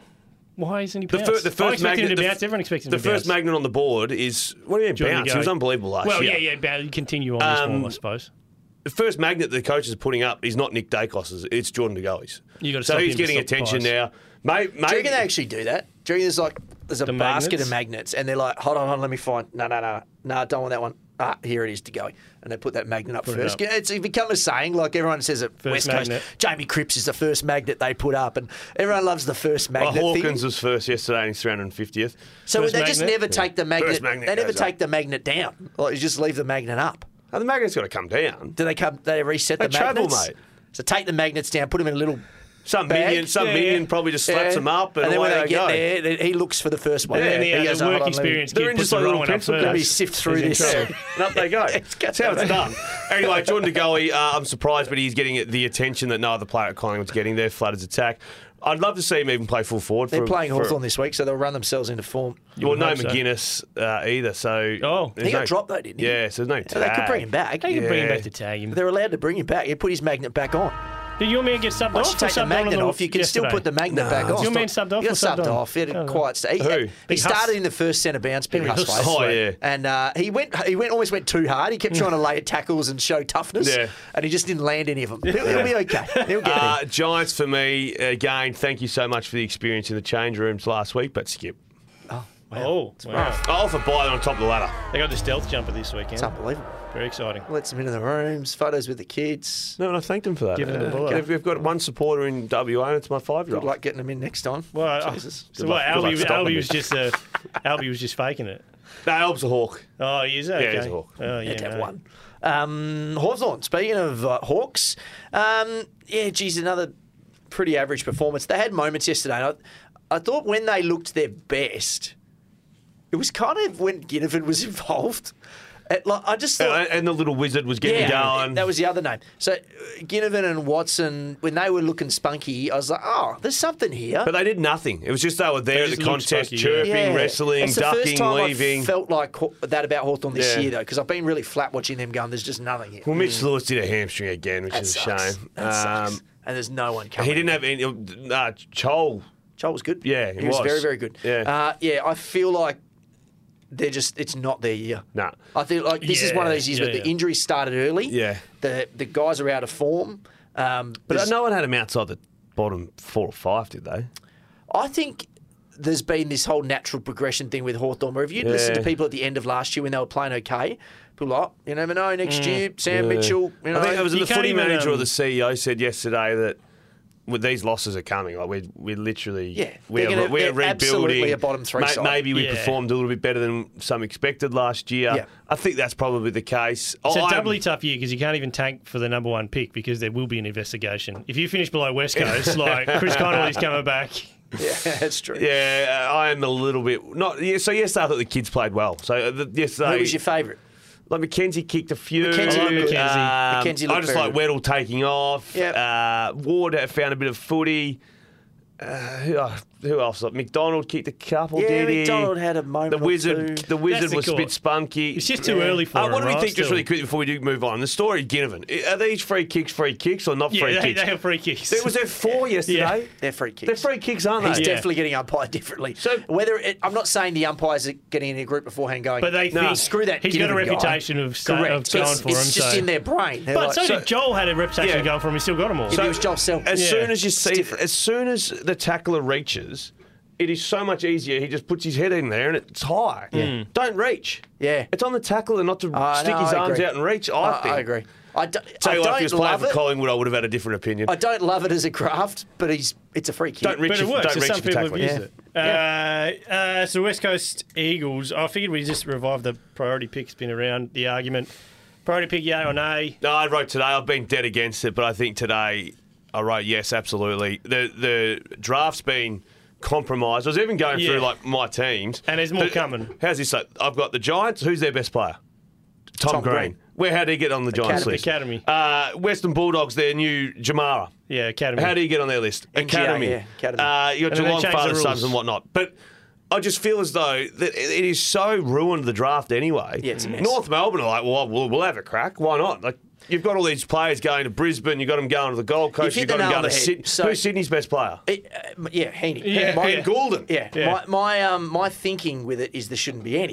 Speaker 1: Why isn't he
Speaker 3: The,
Speaker 1: bounced?
Speaker 3: fir- the
Speaker 1: I
Speaker 3: first
Speaker 1: expect him
Speaker 3: magnet,
Speaker 1: to
Speaker 3: the,
Speaker 1: bounce. Everyone expects him
Speaker 3: the
Speaker 1: to
Speaker 3: first
Speaker 1: bounce.
Speaker 3: magnet on the board is what do you mean
Speaker 1: Jordan
Speaker 3: bounce?
Speaker 1: De
Speaker 3: He was
Speaker 1: Goey.
Speaker 3: unbelievable last
Speaker 1: Well,
Speaker 3: year.
Speaker 1: yeah, yeah, but you continue on his
Speaker 3: Um,
Speaker 1: form, I suppose.
Speaker 3: the first magnet the coach is putting up is not Nick Dacos's, it's Jordan De Goey's.
Speaker 1: You gotta
Speaker 3: so
Speaker 1: stop
Speaker 3: he's
Speaker 1: him to
Speaker 3: getting
Speaker 1: stop the
Speaker 3: attention
Speaker 1: pies.
Speaker 3: now. Maybe,
Speaker 2: Do you reckon they actually do that? Do you reckon there's like there's a
Speaker 1: The
Speaker 2: basket
Speaker 1: magnets?
Speaker 2: of magnets and they're like, hold on, hold on, let me find. No, no, no, no, don't want that one. Ah, here it is to go. And they put that magnet up
Speaker 1: Put it
Speaker 2: first.
Speaker 1: up.
Speaker 2: It's become a saying, like everyone says at
Speaker 1: First
Speaker 2: West
Speaker 1: magnet.
Speaker 2: Coast, Jamie Cripps is the first magnet they put up, and everyone loves the first
Speaker 3: Well,
Speaker 2: magnet
Speaker 3: Hawkins
Speaker 2: thing.
Speaker 3: was first yesterday in his three hundred fiftieth.
Speaker 2: So
Speaker 1: First
Speaker 2: they just
Speaker 1: magnet?
Speaker 2: never take the magnet.
Speaker 3: First magnet
Speaker 2: they never
Speaker 3: goes up.
Speaker 2: take the magnet down. Like you just leave the magnet up.
Speaker 3: Oh, the magnet's got to come down.
Speaker 2: Do they come? They reset
Speaker 3: They
Speaker 2: the
Speaker 3: travel,
Speaker 2: magnets.
Speaker 3: mate.
Speaker 2: So take the magnets down, put them in a little.
Speaker 3: Some
Speaker 2: Bag?
Speaker 3: minion, some
Speaker 1: Yeah,
Speaker 3: minion
Speaker 1: yeah.
Speaker 3: probably just slaps
Speaker 2: Yeah.
Speaker 3: them up, and,
Speaker 2: then
Speaker 3: away
Speaker 2: when they,
Speaker 3: they
Speaker 2: get
Speaker 3: go.
Speaker 2: there, then he looks for the first one.
Speaker 1: And then the,
Speaker 2: He
Speaker 1: uh,
Speaker 2: goes,
Speaker 1: the
Speaker 2: "Oh,
Speaker 1: work
Speaker 2: hold on, let me-"
Speaker 1: experience
Speaker 3: They're
Speaker 1: kid
Speaker 3: in
Speaker 1: puts
Speaker 3: just
Speaker 1: the
Speaker 3: like
Speaker 1: wrong
Speaker 3: little
Speaker 1: one up
Speaker 3: pencil
Speaker 1: first.
Speaker 2: Let me sift through
Speaker 1: He's in
Speaker 2: this.
Speaker 1: trouble.
Speaker 3: And up they go. That's how it's done. Anyway, Jordan De Goey, uh, I'm surprised, but he's getting the attention that no other player at Collingwood's getting there. Flooders attack. I'd love to see him even play full forward.
Speaker 2: They're
Speaker 3: for,
Speaker 2: playing
Speaker 3: for,
Speaker 2: Hawthorn this week, so they'll run themselves into form.
Speaker 3: Well,
Speaker 1: would
Speaker 3: no
Speaker 1: hope so.
Speaker 3: McGuinness uh, either. So
Speaker 1: Oh.
Speaker 3: there's
Speaker 2: He got
Speaker 3: no-
Speaker 2: dropped though, didn't he?
Speaker 3: Yeah, so there's no
Speaker 2: So they could
Speaker 3: tag.
Speaker 2: bring him back.
Speaker 1: They can bring him
Speaker 3: Yeah.
Speaker 1: back to tag him.
Speaker 2: They're allowed to bring him back. He put his magnet back on.
Speaker 1: Did your man get subbed
Speaker 2: Once
Speaker 1: off?
Speaker 2: you
Speaker 1: or
Speaker 2: take the
Speaker 1: subbed on
Speaker 2: magnet
Speaker 1: a little
Speaker 2: off, you can still
Speaker 1: yesterday?
Speaker 2: put the magnet
Speaker 3: No.
Speaker 2: back on.
Speaker 1: Is your man subbed off
Speaker 2: He
Speaker 1: or
Speaker 2: got
Speaker 1: subbed
Speaker 2: subbed
Speaker 1: on?
Speaker 2: off. He had
Speaker 1: Oh,
Speaker 2: a quiet state. He,
Speaker 3: Who?
Speaker 2: he
Speaker 1: Big
Speaker 2: started
Speaker 1: Huss.
Speaker 2: in the first centre bounce, Big
Speaker 1: Big Huss.
Speaker 2: Husways.
Speaker 3: Oh, yeah.
Speaker 2: And uh, he went, he went, almost went too hard. He kept trying to lay at tackles and show toughness.
Speaker 3: Yeah.
Speaker 2: And he just didn't land any of them. He'll, he'll be okay. He'll get
Speaker 3: Uh,
Speaker 2: there.
Speaker 3: Giants for me again. Thank you so much for the experience in the change rooms last week, but skip.
Speaker 1: Oh, wow.
Speaker 3: I'll for Byron on top of the ladder.
Speaker 1: They got the stealth jumper this
Speaker 2: It's
Speaker 1: weekend.
Speaker 2: unbelievable.
Speaker 1: Very exciting.
Speaker 2: Lets them into the rooms, photos with the kids.
Speaker 3: No, and I thanked them for that.
Speaker 1: Give them the
Speaker 3: Uh,
Speaker 1: bullet.
Speaker 3: We've we've got one supporter in W A, and it's my
Speaker 2: Good
Speaker 3: five-year-old.
Speaker 2: luck getting them in next time.
Speaker 1: Well, I-
Speaker 2: Jesus.
Speaker 1: so
Speaker 3: Good
Speaker 1: what?
Speaker 3: luck- good luck
Speaker 1: Albie,
Speaker 3: stopping
Speaker 1: Albie
Speaker 3: me.
Speaker 1: was just uh, Albie was just faking it.
Speaker 3: No, Alb's a hawk.
Speaker 1: Oh, he is okay.
Speaker 3: he's a hawk.
Speaker 1: Oh, yeah,
Speaker 2: Had to have
Speaker 1: no.
Speaker 2: one. Um, Hawthorn, speaking of uh, Hawks, um, yeah, geez, another pretty average performance. They had moments yesterday. And I, I thought when they looked their best, it was kind of when Ginnivan was involved. It, like, I just thought.
Speaker 3: And, and the little wizard was getting
Speaker 2: Yeah,
Speaker 3: going.
Speaker 2: that was the other name. So uh, Ginnivan and Watson, when they were looking spunky, I was like, oh, there's something here.
Speaker 3: But they did nothing. It was just they were there
Speaker 1: They
Speaker 3: at the
Speaker 1: just looked
Speaker 3: contest,
Speaker 1: spunky, yeah.
Speaker 3: chirping,
Speaker 2: Yeah.
Speaker 3: wrestling,
Speaker 2: it's the
Speaker 3: ducking,
Speaker 2: first time
Speaker 3: weaving.
Speaker 2: I felt like Haw- that about Hawthorn this
Speaker 3: Yeah.
Speaker 2: year, though, because I've been really flat watching them going, there's just nothing here.
Speaker 3: Well, Mitch Lewis did a hamstring again, which
Speaker 2: That
Speaker 3: is a
Speaker 2: sucks.
Speaker 3: shame.
Speaker 2: That sucks.
Speaker 3: Um,
Speaker 2: And there's no one coming.
Speaker 3: he didn't have any. Nah, Chol.
Speaker 2: Joel was good.
Speaker 3: Yeah,
Speaker 2: he,
Speaker 3: he
Speaker 2: was.
Speaker 3: was.
Speaker 2: very, very good.
Speaker 3: Yeah.
Speaker 2: uh, yeah. I feel like they're just it's not their year.
Speaker 3: Nah.
Speaker 2: I think like this is one of
Speaker 1: Yeah,
Speaker 2: those years
Speaker 1: yeah,
Speaker 2: where the
Speaker 1: yeah.
Speaker 2: injuries started early.
Speaker 3: Yeah.
Speaker 2: the the guys are out of form. Um,
Speaker 3: But
Speaker 2: there's-
Speaker 3: no one had him outside the bottom four or five, did they?
Speaker 2: I think there's been this whole natural progression thing with Hawthorn, where if you'd listened to
Speaker 3: Yeah.
Speaker 2: people at the end of last year when they were playing okay, people were like, you never know, next year, Sam Mitchell, you know.
Speaker 3: I think it was
Speaker 1: You
Speaker 3: the
Speaker 1: can't
Speaker 3: footy
Speaker 1: even,
Speaker 3: manager or
Speaker 1: um,
Speaker 3: the C E O said yesterday that with these losses are coming, like we're we're literally
Speaker 2: Yeah,
Speaker 3: we're,
Speaker 2: they're gonna-
Speaker 3: we're
Speaker 2: they're absolutely
Speaker 3: rebuilding.
Speaker 2: a bottom three
Speaker 3: May-
Speaker 2: side.
Speaker 3: Maybe we
Speaker 1: Yeah.
Speaker 3: performed a little bit better than some expected last year.
Speaker 2: Yeah.
Speaker 3: I think that's probably the case.
Speaker 1: It's
Speaker 3: Oh,
Speaker 1: a
Speaker 3: I'm-
Speaker 1: doubly tough year because you can't even tank for the number one pick because there will be an investigation. If you finish below West Coast, like Chris Connolly's coming back.
Speaker 2: yeah, that's true.
Speaker 3: Yeah, uh, I am a little bit not. Yeah, so yesterday I thought the kids played well. So uh, the, yesterday,
Speaker 2: Who was your favourite?
Speaker 3: like Mackenzie kicked a few.
Speaker 2: Mackenzie
Speaker 1: I like
Speaker 2: looked good.
Speaker 1: Mackenzie.
Speaker 3: Um,
Speaker 2: Mackenzie
Speaker 3: I
Speaker 2: looked
Speaker 3: just
Speaker 2: very
Speaker 3: like
Speaker 2: good.
Speaker 3: Weddle taking off.
Speaker 2: Yep.
Speaker 3: Uh, Ward found a bit of footy. Uh, who, uh, who else? Like McDonald kicked a couple.
Speaker 2: Yeah,
Speaker 3: did he?
Speaker 2: McDonald had a moment
Speaker 3: The
Speaker 2: or
Speaker 3: wizard,
Speaker 2: two.
Speaker 3: the wizard
Speaker 1: That's the
Speaker 3: was a
Speaker 1: call.
Speaker 3: bit spunky.
Speaker 1: It's just too early for
Speaker 3: Uh,
Speaker 1: him,
Speaker 3: what do we
Speaker 1: right?
Speaker 3: think, just
Speaker 1: Still.
Speaker 3: really quickly before we do move on? The story of Ginnivan. Are these free kicks, free kicks, or not
Speaker 1: Yeah,
Speaker 3: free
Speaker 1: they,
Speaker 3: kicks?
Speaker 1: they have free kicks.
Speaker 3: There was there four yesterday.
Speaker 2: They're free kicks.
Speaker 3: They're free kicks, aren't
Speaker 2: He's
Speaker 3: they?
Speaker 1: Yeah.
Speaker 2: definitely getting umpired differently.
Speaker 3: So-
Speaker 2: whether it, I'm not saying the umpires are getting in a group beforehand going,
Speaker 1: But they
Speaker 3: No,
Speaker 1: think
Speaker 2: screw that.
Speaker 1: He's got a
Speaker 2: Ginnivan guy.
Speaker 1: reputation of, sta- of
Speaker 2: Correct. So
Speaker 1: going
Speaker 2: it's,
Speaker 1: for
Speaker 2: it's
Speaker 1: him.
Speaker 2: just
Speaker 1: so.
Speaker 2: in their brain. They're
Speaker 1: But
Speaker 2: like,
Speaker 1: so,
Speaker 3: so-
Speaker 1: did Joel had a reputation
Speaker 3: Yeah.
Speaker 1: of going for him. He still got them all.
Speaker 2: if it was Joel Self.
Speaker 3: As
Speaker 1: Yeah.
Speaker 3: soon as you see,
Speaker 2: different.
Speaker 3: as soon as the tackler reaches, it is so much easier. He just puts his head in there and it's high.
Speaker 1: Hmm.
Speaker 3: Don't reach.
Speaker 2: Yeah.
Speaker 3: It's on the tackler not to
Speaker 2: I
Speaker 3: stick
Speaker 2: know,
Speaker 3: his
Speaker 2: I
Speaker 3: arms
Speaker 2: agree.
Speaker 3: out and reach. I,
Speaker 2: I,
Speaker 3: think.
Speaker 2: I agree. I, do,
Speaker 3: Tell
Speaker 2: I
Speaker 3: you what, if he
Speaker 2: don't
Speaker 3: was playing
Speaker 2: love
Speaker 3: for
Speaker 2: it.
Speaker 3: Collingwood, I would have had a different opinion.
Speaker 2: I don't love it as a craft, but he's it's a free kick.
Speaker 3: Don't reach
Speaker 1: But it
Speaker 3: if-
Speaker 1: works.
Speaker 3: don't
Speaker 1: So
Speaker 3: reach
Speaker 1: some
Speaker 3: if you're
Speaker 1: people have
Speaker 3: tackling.
Speaker 1: used
Speaker 2: Yeah.
Speaker 1: it. Uh, uh, so West Coast Eagles. I figured we just revive the priority pick. It's been around the argument. Priority pick, yeah or nay?
Speaker 3: No, I wrote today. I've been dead against it, but I think today I wrote yes, absolutely. The the draft's been compromised. I was even going
Speaker 1: Yeah.
Speaker 3: through like my teams,
Speaker 1: And there's more
Speaker 3: But
Speaker 1: coming.
Speaker 3: How's this? Like, I've got the Giants. Who's their best player? Tom,
Speaker 2: Tom
Speaker 3: Green.
Speaker 2: Green.
Speaker 3: Where how did he get on the Giants
Speaker 2: Academy.
Speaker 3: list?
Speaker 1: Academy.
Speaker 3: Uh, Western Bulldogs. Their new Jamara.
Speaker 1: Yeah, Academy.
Speaker 3: How do you get on their list?
Speaker 2: N G A,
Speaker 3: Academy.
Speaker 2: yeah, Academy.
Speaker 3: Uh, you got
Speaker 1: And then they
Speaker 3: Geelong
Speaker 1: changed the
Speaker 3: father
Speaker 1: rules.
Speaker 3: sons and whatnot. But I just feel as though that it is so ruined the draft anyway.
Speaker 2: Yeah, it's a mess.
Speaker 3: North Melbourne are like, well, we'll, we'll have a crack. Why not? Like you've got all these players going to Brisbane. You've got them going to the Gold Coast.
Speaker 2: hit
Speaker 3: You've
Speaker 2: the
Speaker 3: got them
Speaker 2: nail
Speaker 3: going
Speaker 2: on
Speaker 3: to
Speaker 2: the head.
Speaker 3: Sydney.
Speaker 2: So-
Speaker 3: Who's Sydney's best player?
Speaker 2: It, uh, yeah, Heaney.
Speaker 1: Yeah,
Speaker 2: my,
Speaker 1: yeah.
Speaker 3: Goulden.
Speaker 2: Yeah,
Speaker 1: Yeah.
Speaker 2: my my um my thinking with it is there shouldn't be any.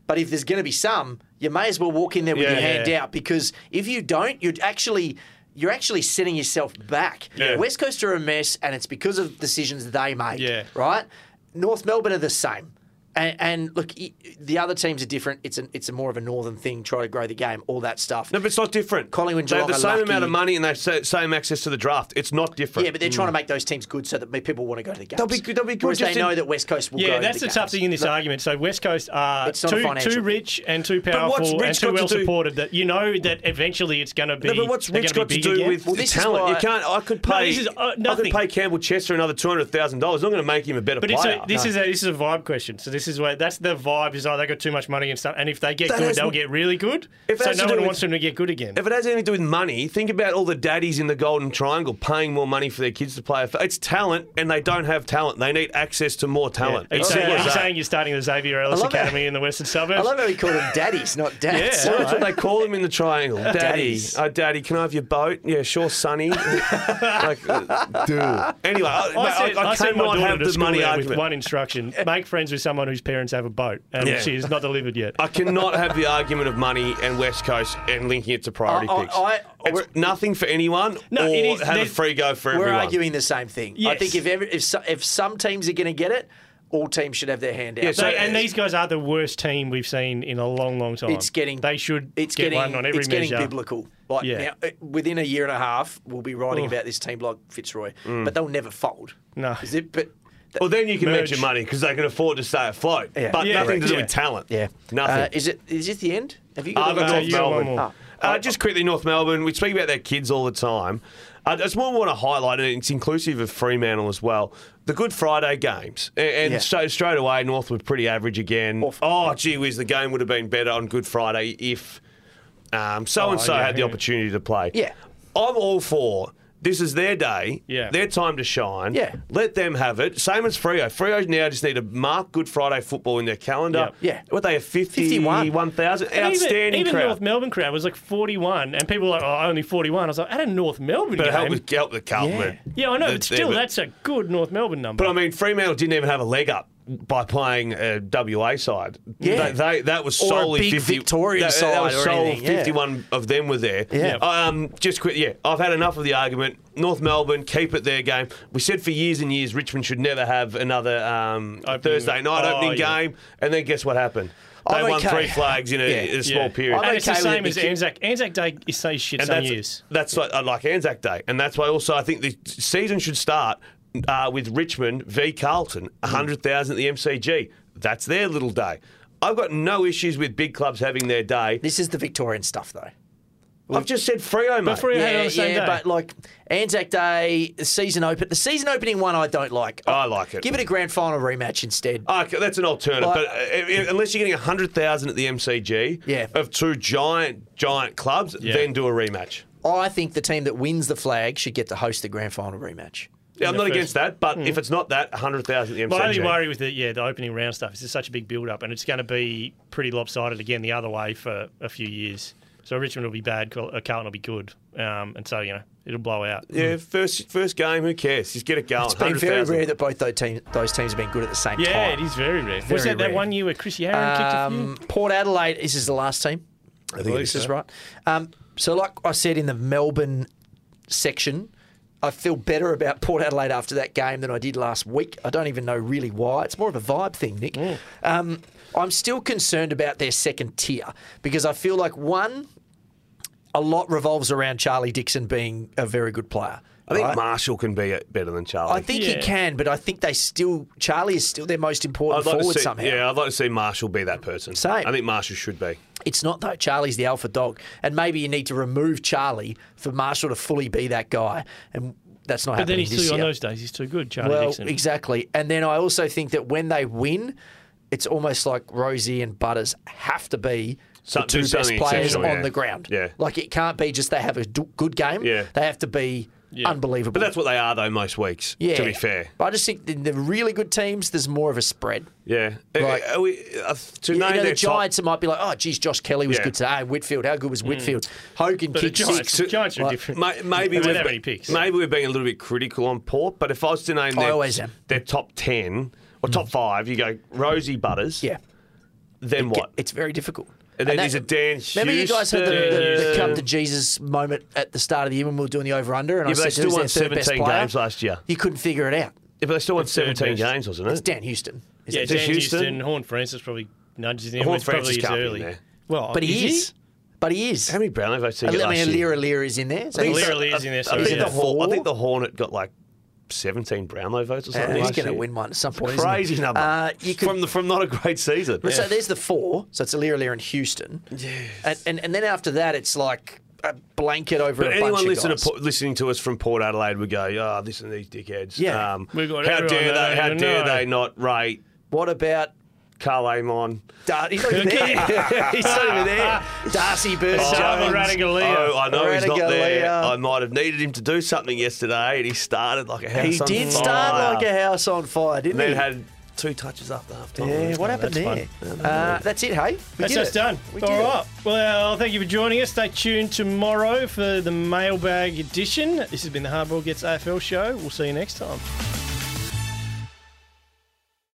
Speaker 2: But if there's going to be some, you may as well walk in there with
Speaker 3: Yeah,
Speaker 2: your hand
Speaker 1: yeah.
Speaker 2: out, because if you don't, you're actually you're actually setting yourself back.
Speaker 1: Yeah.
Speaker 2: West Coast are a mess, and it's because of decisions they made.
Speaker 1: Yeah.
Speaker 2: Right? North Melbourne are the same. And, and look, y- the other teams are different. It's a, it's a more of a northern thing, try to grow the game, all that stuff.
Speaker 3: No, but it's not different.
Speaker 2: Collingwood and
Speaker 3: They have the
Speaker 2: Geelong are
Speaker 3: same
Speaker 2: lucky.
Speaker 3: amount of money and they have the same access to the draft. It's not different.
Speaker 2: Yeah, but they're trying to make those teams good so that people want to go to the games.
Speaker 3: They'll be good- they'll be good
Speaker 2: Whereas
Speaker 3: just
Speaker 2: they
Speaker 3: in-
Speaker 2: know that West Coast will go
Speaker 1: Yeah,
Speaker 2: to
Speaker 1: that's
Speaker 2: the
Speaker 1: the tough
Speaker 2: games.
Speaker 1: thing in this
Speaker 2: Look,
Speaker 1: argument. So West Coast are
Speaker 2: It's not a
Speaker 1: too,
Speaker 2: financial
Speaker 1: too
Speaker 2: thing.
Speaker 1: rich and too
Speaker 3: what's
Speaker 1: powerful
Speaker 3: rich
Speaker 1: and too
Speaker 3: got to
Speaker 1: well
Speaker 3: do-
Speaker 1: supported that you know that eventually it's going to be.
Speaker 3: No, but what's
Speaker 1: they're
Speaker 3: Rich
Speaker 1: gonna
Speaker 3: got
Speaker 1: be
Speaker 3: to
Speaker 1: big
Speaker 3: do
Speaker 1: again.
Speaker 3: with
Speaker 2: Well, this is
Speaker 3: talent?
Speaker 2: why-
Speaker 3: You can't. I could
Speaker 1: No,
Speaker 3: pay.
Speaker 1: this is, uh,
Speaker 3: I could
Speaker 1: nothing.
Speaker 3: pay Campbell Chester another two hundred thousand dollars. I'm going to make him a better
Speaker 1: But it's
Speaker 3: player.
Speaker 1: a, this is a this is a vibe question. So this is where that's the vibe is. Oh, they got too much money and stuff. And if they get
Speaker 3: That
Speaker 1: good,
Speaker 3: has-
Speaker 1: they'll get really good.
Speaker 3: If it
Speaker 1: So
Speaker 3: has
Speaker 1: no
Speaker 3: to do
Speaker 1: one
Speaker 3: with-
Speaker 1: wants them to get good again.
Speaker 3: If it has anything to do with money, think about all the daddies in the Golden Triangle paying more money for their kids to play. It's talent, and they don't have talent. They need access to more talent.
Speaker 1: Are you,
Speaker 3: It's
Speaker 1: saying,
Speaker 3: simple
Speaker 1: are
Speaker 3: as
Speaker 1: you
Speaker 3: that.
Speaker 1: saying you're starting the Xavier Ellis
Speaker 2: I love
Speaker 1: Academy in the Western
Speaker 2: I
Speaker 1: Suburbs?
Speaker 2: love how he called them daddies, not dads.
Speaker 1: Yeah.
Speaker 3: Well, that's what they call him in the triangle. Daddy.
Speaker 2: Daddies.
Speaker 3: Oh, Daddy, can I have your boat? Yeah, sure, Sonny. like, uh, dude. Anyway, I,
Speaker 1: I,
Speaker 3: mate,
Speaker 1: sent,
Speaker 3: I, I
Speaker 1: I sent my
Speaker 3: cannot
Speaker 1: daughter
Speaker 3: have
Speaker 1: to
Speaker 3: the
Speaker 1: school
Speaker 3: money
Speaker 1: there with
Speaker 3: argument.
Speaker 1: one instruction: make friends with someone whose parents have a boat, and
Speaker 3: Yeah.
Speaker 1: she has not delivered yet.
Speaker 3: I cannot have the argument of money and West Coast and linking it to priority
Speaker 2: I- I-
Speaker 3: picks.
Speaker 2: I-
Speaker 3: it's
Speaker 2: we're-
Speaker 3: nothing for anyone
Speaker 1: No,
Speaker 3: or
Speaker 1: it is-
Speaker 3: have a
Speaker 1: there's-
Speaker 3: free go for
Speaker 2: We're
Speaker 3: everyone.
Speaker 2: arguing the same thing. I
Speaker 1: Yes.
Speaker 2: think if every, if, so, if some teams are going to get it, all teams should have their hand out.
Speaker 3: Yeah, so-
Speaker 1: They- and these guys are the worst team we've seen in a long, long time.
Speaker 2: it's getting
Speaker 1: They should
Speaker 2: it's
Speaker 1: get
Speaker 2: getting
Speaker 1: one on every
Speaker 2: it's
Speaker 1: measure.
Speaker 2: getting biblical. Like
Speaker 1: Yeah.
Speaker 2: now, uh, within a year and a half, we'll be writing
Speaker 1: Ugh.
Speaker 2: about this team like Fitzroy, but they'll never fold.
Speaker 1: No.
Speaker 2: Is it? But th-
Speaker 3: Well, then you can
Speaker 1: Merge.
Speaker 3: mention money because they can afford to stay afloat.
Speaker 2: Yeah.
Speaker 3: But
Speaker 1: Yeah,
Speaker 3: nothing to do
Speaker 1: yeah.
Speaker 3: with talent.
Speaker 2: yeah,
Speaker 3: Nothing.
Speaker 2: Uh, is it? Is this the end? Have you
Speaker 3: I've
Speaker 2: got
Speaker 3: got
Speaker 1: Uh,
Speaker 3: North
Speaker 1: you got one
Speaker 3: Melbourne.
Speaker 1: more.
Speaker 2: Oh.
Speaker 3: Uh, just quickly, North Melbourne. We speak about their kids all the time. I just more want to highlight, and it's inclusive of Fremantle as well, the Good Friday games. And, and
Speaker 2: Yeah.
Speaker 3: so straight away, North were pretty average again.
Speaker 2: Off.
Speaker 3: Oh, gee whiz, the game would have been better on Good Friday if um, so-and-so
Speaker 1: Oh, yeah,
Speaker 3: had the
Speaker 1: yeah.
Speaker 3: opportunity to play.
Speaker 2: Yeah.
Speaker 3: I'm all for... This is their day,
Speaker 1: Yeah.
Speaker 3: their time to shine.
Speaker 2: Yeah.
Speaker 3: Let them have it. Same as Freo. Freo now just need to mark Good Friday football in their calendar.
Speaker 2: Yeah. Yeah.
Speaker 3: What they have,
Speaker 2: fifty-one.
Speaker 3: fifty-one thousand?
Speaker 1: And even-
Speaker 3: Outstanding
Speaker 1: even,
Speaker 3: crowd.
Speaker 1: North Melbourne crowd was like forty-one, and people were like, "Oh, only forty-one." I was like, "At a North Melbourne
Speaker 3: But
Speaker 1: game."
Speaker 3: help the, help the Carlton.
Speaker 2: Yeah.
Speaker 3: man.
Speaker 1: yeah, I know,
Speaker 3: The-
Speaker 1: but still,
Speaker 3: but-
Speaker 1: that's a good North Melbourne number.
Speaker 3: But I mean, Fremantle didn't even have a leg up by playing a W A side.
Speaker 2: Yeah.
Speaker 3: They, they, that was
Speaker 2: Or a
Speaker 3: solely
Speaker 2: big
Speaker 3: fifty.
Speaker 2: Victorian
Speaker 3: that,
Speaker 2: side
Speaker 3: that was
Speaker 2: or
Speaker 3: sole
Speaker 2: anything, yeah.
Speaker 3: fifty-one of them were there.
Speaker 2: Yeah.
Speaker 3: Um, just quick, yeah. I've had enough of the argument. North Melbourne, keep it their game. We said for years and years Richmond should never have another um,
Speaker 1: Opening-
Speaker 3: Thursday night
Speaker 1: oh,
Speaker 3: opening
Speaker 1: yeah.
Speaker 3: game, and then guess what happened? They
Speaker 2: I'm
Speaker 3: won
Speaker 2: okay.
Speaker 3: three flags in a,
Speaker 2: Yeah.
Speaker 3: in a small
Speaker 1: Yeah.
Speaker 3: period.
Speaker 2: I'm
Speaker 1: and it's the
Speaker 2: okay with
Speaker 1: same
Speaker 2: it
Speaker 1: as
Speaker 2: because-
Speaker 1: Anzac. Anzac Day is so shit
Speaker 3: And
Speaker 1: some
Speaker 3: that's,
Speaker 1: years.
Speaker 3: That's like, I like Anzac Day, and that's why also I think the season should start uh, with Richmond v Carlton, one hundred thousand at the M C G. That's their little day. I've got no issues with big clubs having their day.
Speaker 2: This is the Victorian stuff, though.
Speaker 3: I've just said Freo, mate.
Speaker 1: But Freo had it on the same
Speaker 2: yeah,
Speaker 1: day.
Speaker 2: but like Anzac Day, the season open, the season opening one, I don't like.
Speaker 3: I like it.
Speaker 2: Give it a grand final rematch instead.
Speaker 3: Okay, that's an alternative,
Speaker 2: Like-
Speaker 3: but uh, if- unless you're getting one hundred thousand at the M C G
Speaker 2: Yeah.
Speaker 3: of two giant, giant clubs,
Speaker 1: Yeah.
Speaker 3: then do a rematch.
Speaker 2: I think the team that wins the flag should get to host the grand final rematch.
Speaker 3: Yeah, I'm
Speaker 1: the
Speaker 3: not
Speaker 1: first-
Speaker 3: against that, but if it's not that, one hundred thousand at the M C G.
Speaker 1: My only worry with the yeah the opening round stuff is it's such a big build up, and it's going to be pretty lopsided again the other way for a few years. So Richmond will be bad, Col- uh, Carlton will be good, um, and so you know it'll blow out.
Speaker 3: Yeah, first first game, who cares? Just get it going.
Speaker 2: It's been very
Speaker 3: one hundred thousand.
Speaker 2: rare that both those teams, those teams have been good at the same
Speaker 1: Yeah,
Speaker 2: time.
Speaker 1: it is very rare.
Speaker 2: Very
Speaker 1: Was that that
Speaker 2: rare.
Speaker 1: one year where Chris Yarran kicked a
Speaker 2: Um,
Speaker 1: few?
Speaker 2: Port Adelaide, this is the last team.
Speaker 3: I think
Speaker 2: This
Speaker 3: it
Speaker 2: is
Speaker 3: is
Speaker 2: right. Um, so, like I said in the Melbourne section, I feel better about Port Adelaide after that game than I did last week. I don't even know really why. It's more of a vibe thing, Nick. Um, I'm still concerned about their second tier because I feel like, one, a lot revolves around Charlie Dixon being a very good player.
Speaker 3: I think
Speaker 2: right?
Speaker 3: Marshall can be better than Charlie.
Speaker 2: I think
Speaker 1: Yeah.
Speaker 2: he can, but I think they still Charlie is still their most important
Speaker 3: I'd like
Speaker 2: forward
Speaker 3: to see,
Speaker 2: somehow.
Speaker 3: Yeah, I'd like to see Marshall be that person.
Speaker 2: Same.
Speaker 3: I think Marshall should be.
Speaker 2: It's not though. Charlie's the alpha dog, and maybe you need to remove Charlie for Marshall to fully be that guy, and that's not
Speaker 1: But then
Speaker 2: happening
Speaker 1: he's
Speaker 2: this
Speaker 1: too on
Speaker 2: year.
Speaker 1: those days. He's too good, Charlie
Speaker 2: well,
Speaker 1: Dixon.
Speaker 2: exactly. And then I also think that when they win, it's almost like Rosie and Butters have to be
Speaker 3: Some-
Speaker 2: the two
Speaker 3: do
Speaker 2: best
Speaker 3: something
Speaker 2: players
Speaker 3: exceptional,
Speaker 2: on
Speaker 3: yeah.
Speaker 2: the ground.
Speaker 3: Yeah.
Speaker 2: Like it can't be just they have a d- good game.
Speaker 3: Yeah.
Speaker 2: They have to be
Speaker 1: Yeah.
Speaker 2: unbelievable.
Speaker 3: But that's what they are, though, most weeks,
Speaker 2: yeah.
Speaker 3: to be fair.
Speaker 2: But I just think in the really good teams, there's more of a spread.
Speaker 3: Yeah.
Speaker 2: Like-
Speaker 3: Uh, are we, uh, to
Speaker 2: You
Speaker 3: name
Speaker 2: know,
Speaker 3: their
Speaker 2: the Giants, it might be like, oh, geez, Josh Kelly was
Speaker 3: Yeah.
Speaker 2: good today. Whitfield, how good was Whitfield? Hogan
Speaker 1: But the
Speaker 2: kicked
Speaker 1: Giants,
Speaker 2: six.
Speaker 1: Giants are
Speaker 2: Like-
Speaker 1: different.
Speaker 3: Top, maybe
Speaker 1: They don't
Speaker 3: we're,
Speaker 1: have
Speaker 3: be-
Speaker 1: any picks.
Speaker 3: maybe we're being a little bit critical on Port, but if I was to name
Speaker 2: I
Speaker 3: their,
Speaker 2: always am.
Speaker 3: their top ten or top five, you go Rosie Butters,
Speaker 2: Yeah.
Speaker 3: Then
Speaker 2: it get-
Speaker 3: what?
Speaker 2: it's very difficult.
Speaker 3: And then
Speaker 2: that-
Speaker 3: there's a Dan
Speaker 2: Remember you guys had the,
Speaker 3: Houston.
Speaker 2: the, the
Speaker 1: Yeah.
Speaker 2: come to Jesus moment at the start of the year when we were doing the over-under, and
Speaker 3: Yeah,
Speaker 2: I
Speaker 3: but they
Speaker 2: said,
Speaker 3: still
Speaker 2: who's
Speaker 3: won
Speaker 2: their third best
Speaker 3: seventeen
Speaker 2: player?
Speaker 3: games last year.
Speaker 2: You couldn't figure it out.
Speaker 3: Yeah, but they still won
Speaker 1: The third
Speaker 3: seventeen
Speaker 1: best.
Speaker 3: games, wasn't
Speaker 2: It's
Speaker 3: it?
Speaker 2: Dan Houston. Is
Speaker 1: Yeah,
Speaker 2: it?
Speaker 1: Dan
Speaker 3: Just Houston?
Speaker 1: Houston. Horn Francis probably nudges in.
Speaker 3: Horn
Speaker 1: It's probably
Speaker 3: Francis
Speaker 1: his
Speaker 3: can't be in
Speaker 1: early.
Speaker 3: there.
Speaker 1: Well,
Speaker 2: But he is. But he is.
Speaker 3: How many Brownlow votes did
Speaker 2: I
Speaker 3: he get
Speaker 2: mean,
Speaker 3: last year?
Speaker 2: Alira Alira is in there. So
Speaker 3: I think
Speaker 2: he's,
Speaker 1: Alira
Speaker 3: so-
Speaker 1: Lear's in there,
Speaker 3: I-
Speaker 1: sorry,
Speaker 3: I think
Speaker 1: yeah.
Speaker 3: the Hor- I think
Speaker 2: Four.
Speaker 3: the Hornet got like seventeen Brownlow votes or
Speaker 2: uh,
Speaker 3: something.
Speaker 2: he's
Speaker 3: last
Speaker 2: going to
Speaker 3: year.
Speaker 2: win one at some point. isn't he?
Speaker 3: Crazy number.
Speaker 2: Uh, you could,
Speaker 3: from the from not a great season.
Speaker 2: So there's the four. So it's Alira Alira and Houston. And, and and then after that, it's like a blanket over
Speaker 3: But
Speaker 2: a
Speaker 3: anyone
Speaker 2: bunch
Speaker 3: listen
Speaker 2: of
Speaker 3: to,
Speaker 2: guys.
Speaker 3: listening to us from Port Adelaide would go, oh, listen to these dickheads.
Speaker 2: Yeah.
Speaker 3: Um,
Speaker 1: We've got
Speaker 3: how
Speaker 1: everyone
Speaker 3: dare
Speaker 1: that
Speaker 3: they? How
Speaker 1: even
Speaker 3: dare
Speaker 1: know.
Speaker 3: they not rate
Speaker 2: What about
Speaker 3: Carl Amon?
Speaker 2: Dar- he's not even there. He's not even there. Darcy Burns
Speaker 1: Simon
Speaker 2: Jones.
Speaker 1: Radigalia.
Speaker 3: Oh, I know he's not there.
Speaker 2: Radigalia.
Speaker 3: I might have needed him to do something yesterday, and he started like a house
Speaker 2: He
Speaker 3: on
Speaker 2: did
Speaker 3: fire.
Speaker 2: start like a house on fire, didn't
Speaker 3: And then
Speaker 2: he?
Speaker 3: had two touches up after.
Speaker 2: Yeah, what happened
Speaker 1: that's
Speaker 2: there? Uh, that's it, hey? We
Speaker 1: That's
Speaker 2: did
Speaker 1: us
Speaker 2: it.
Speaker 1: done.
Speaker 2: We
Speaker 1: All
Speaker 2: did it.
Speaker 1: right. Well, thank you for joining us. Stay tuned tomorrow for the mailbag edition. This has been the Hardball Gets A F L show. We'll see you next time.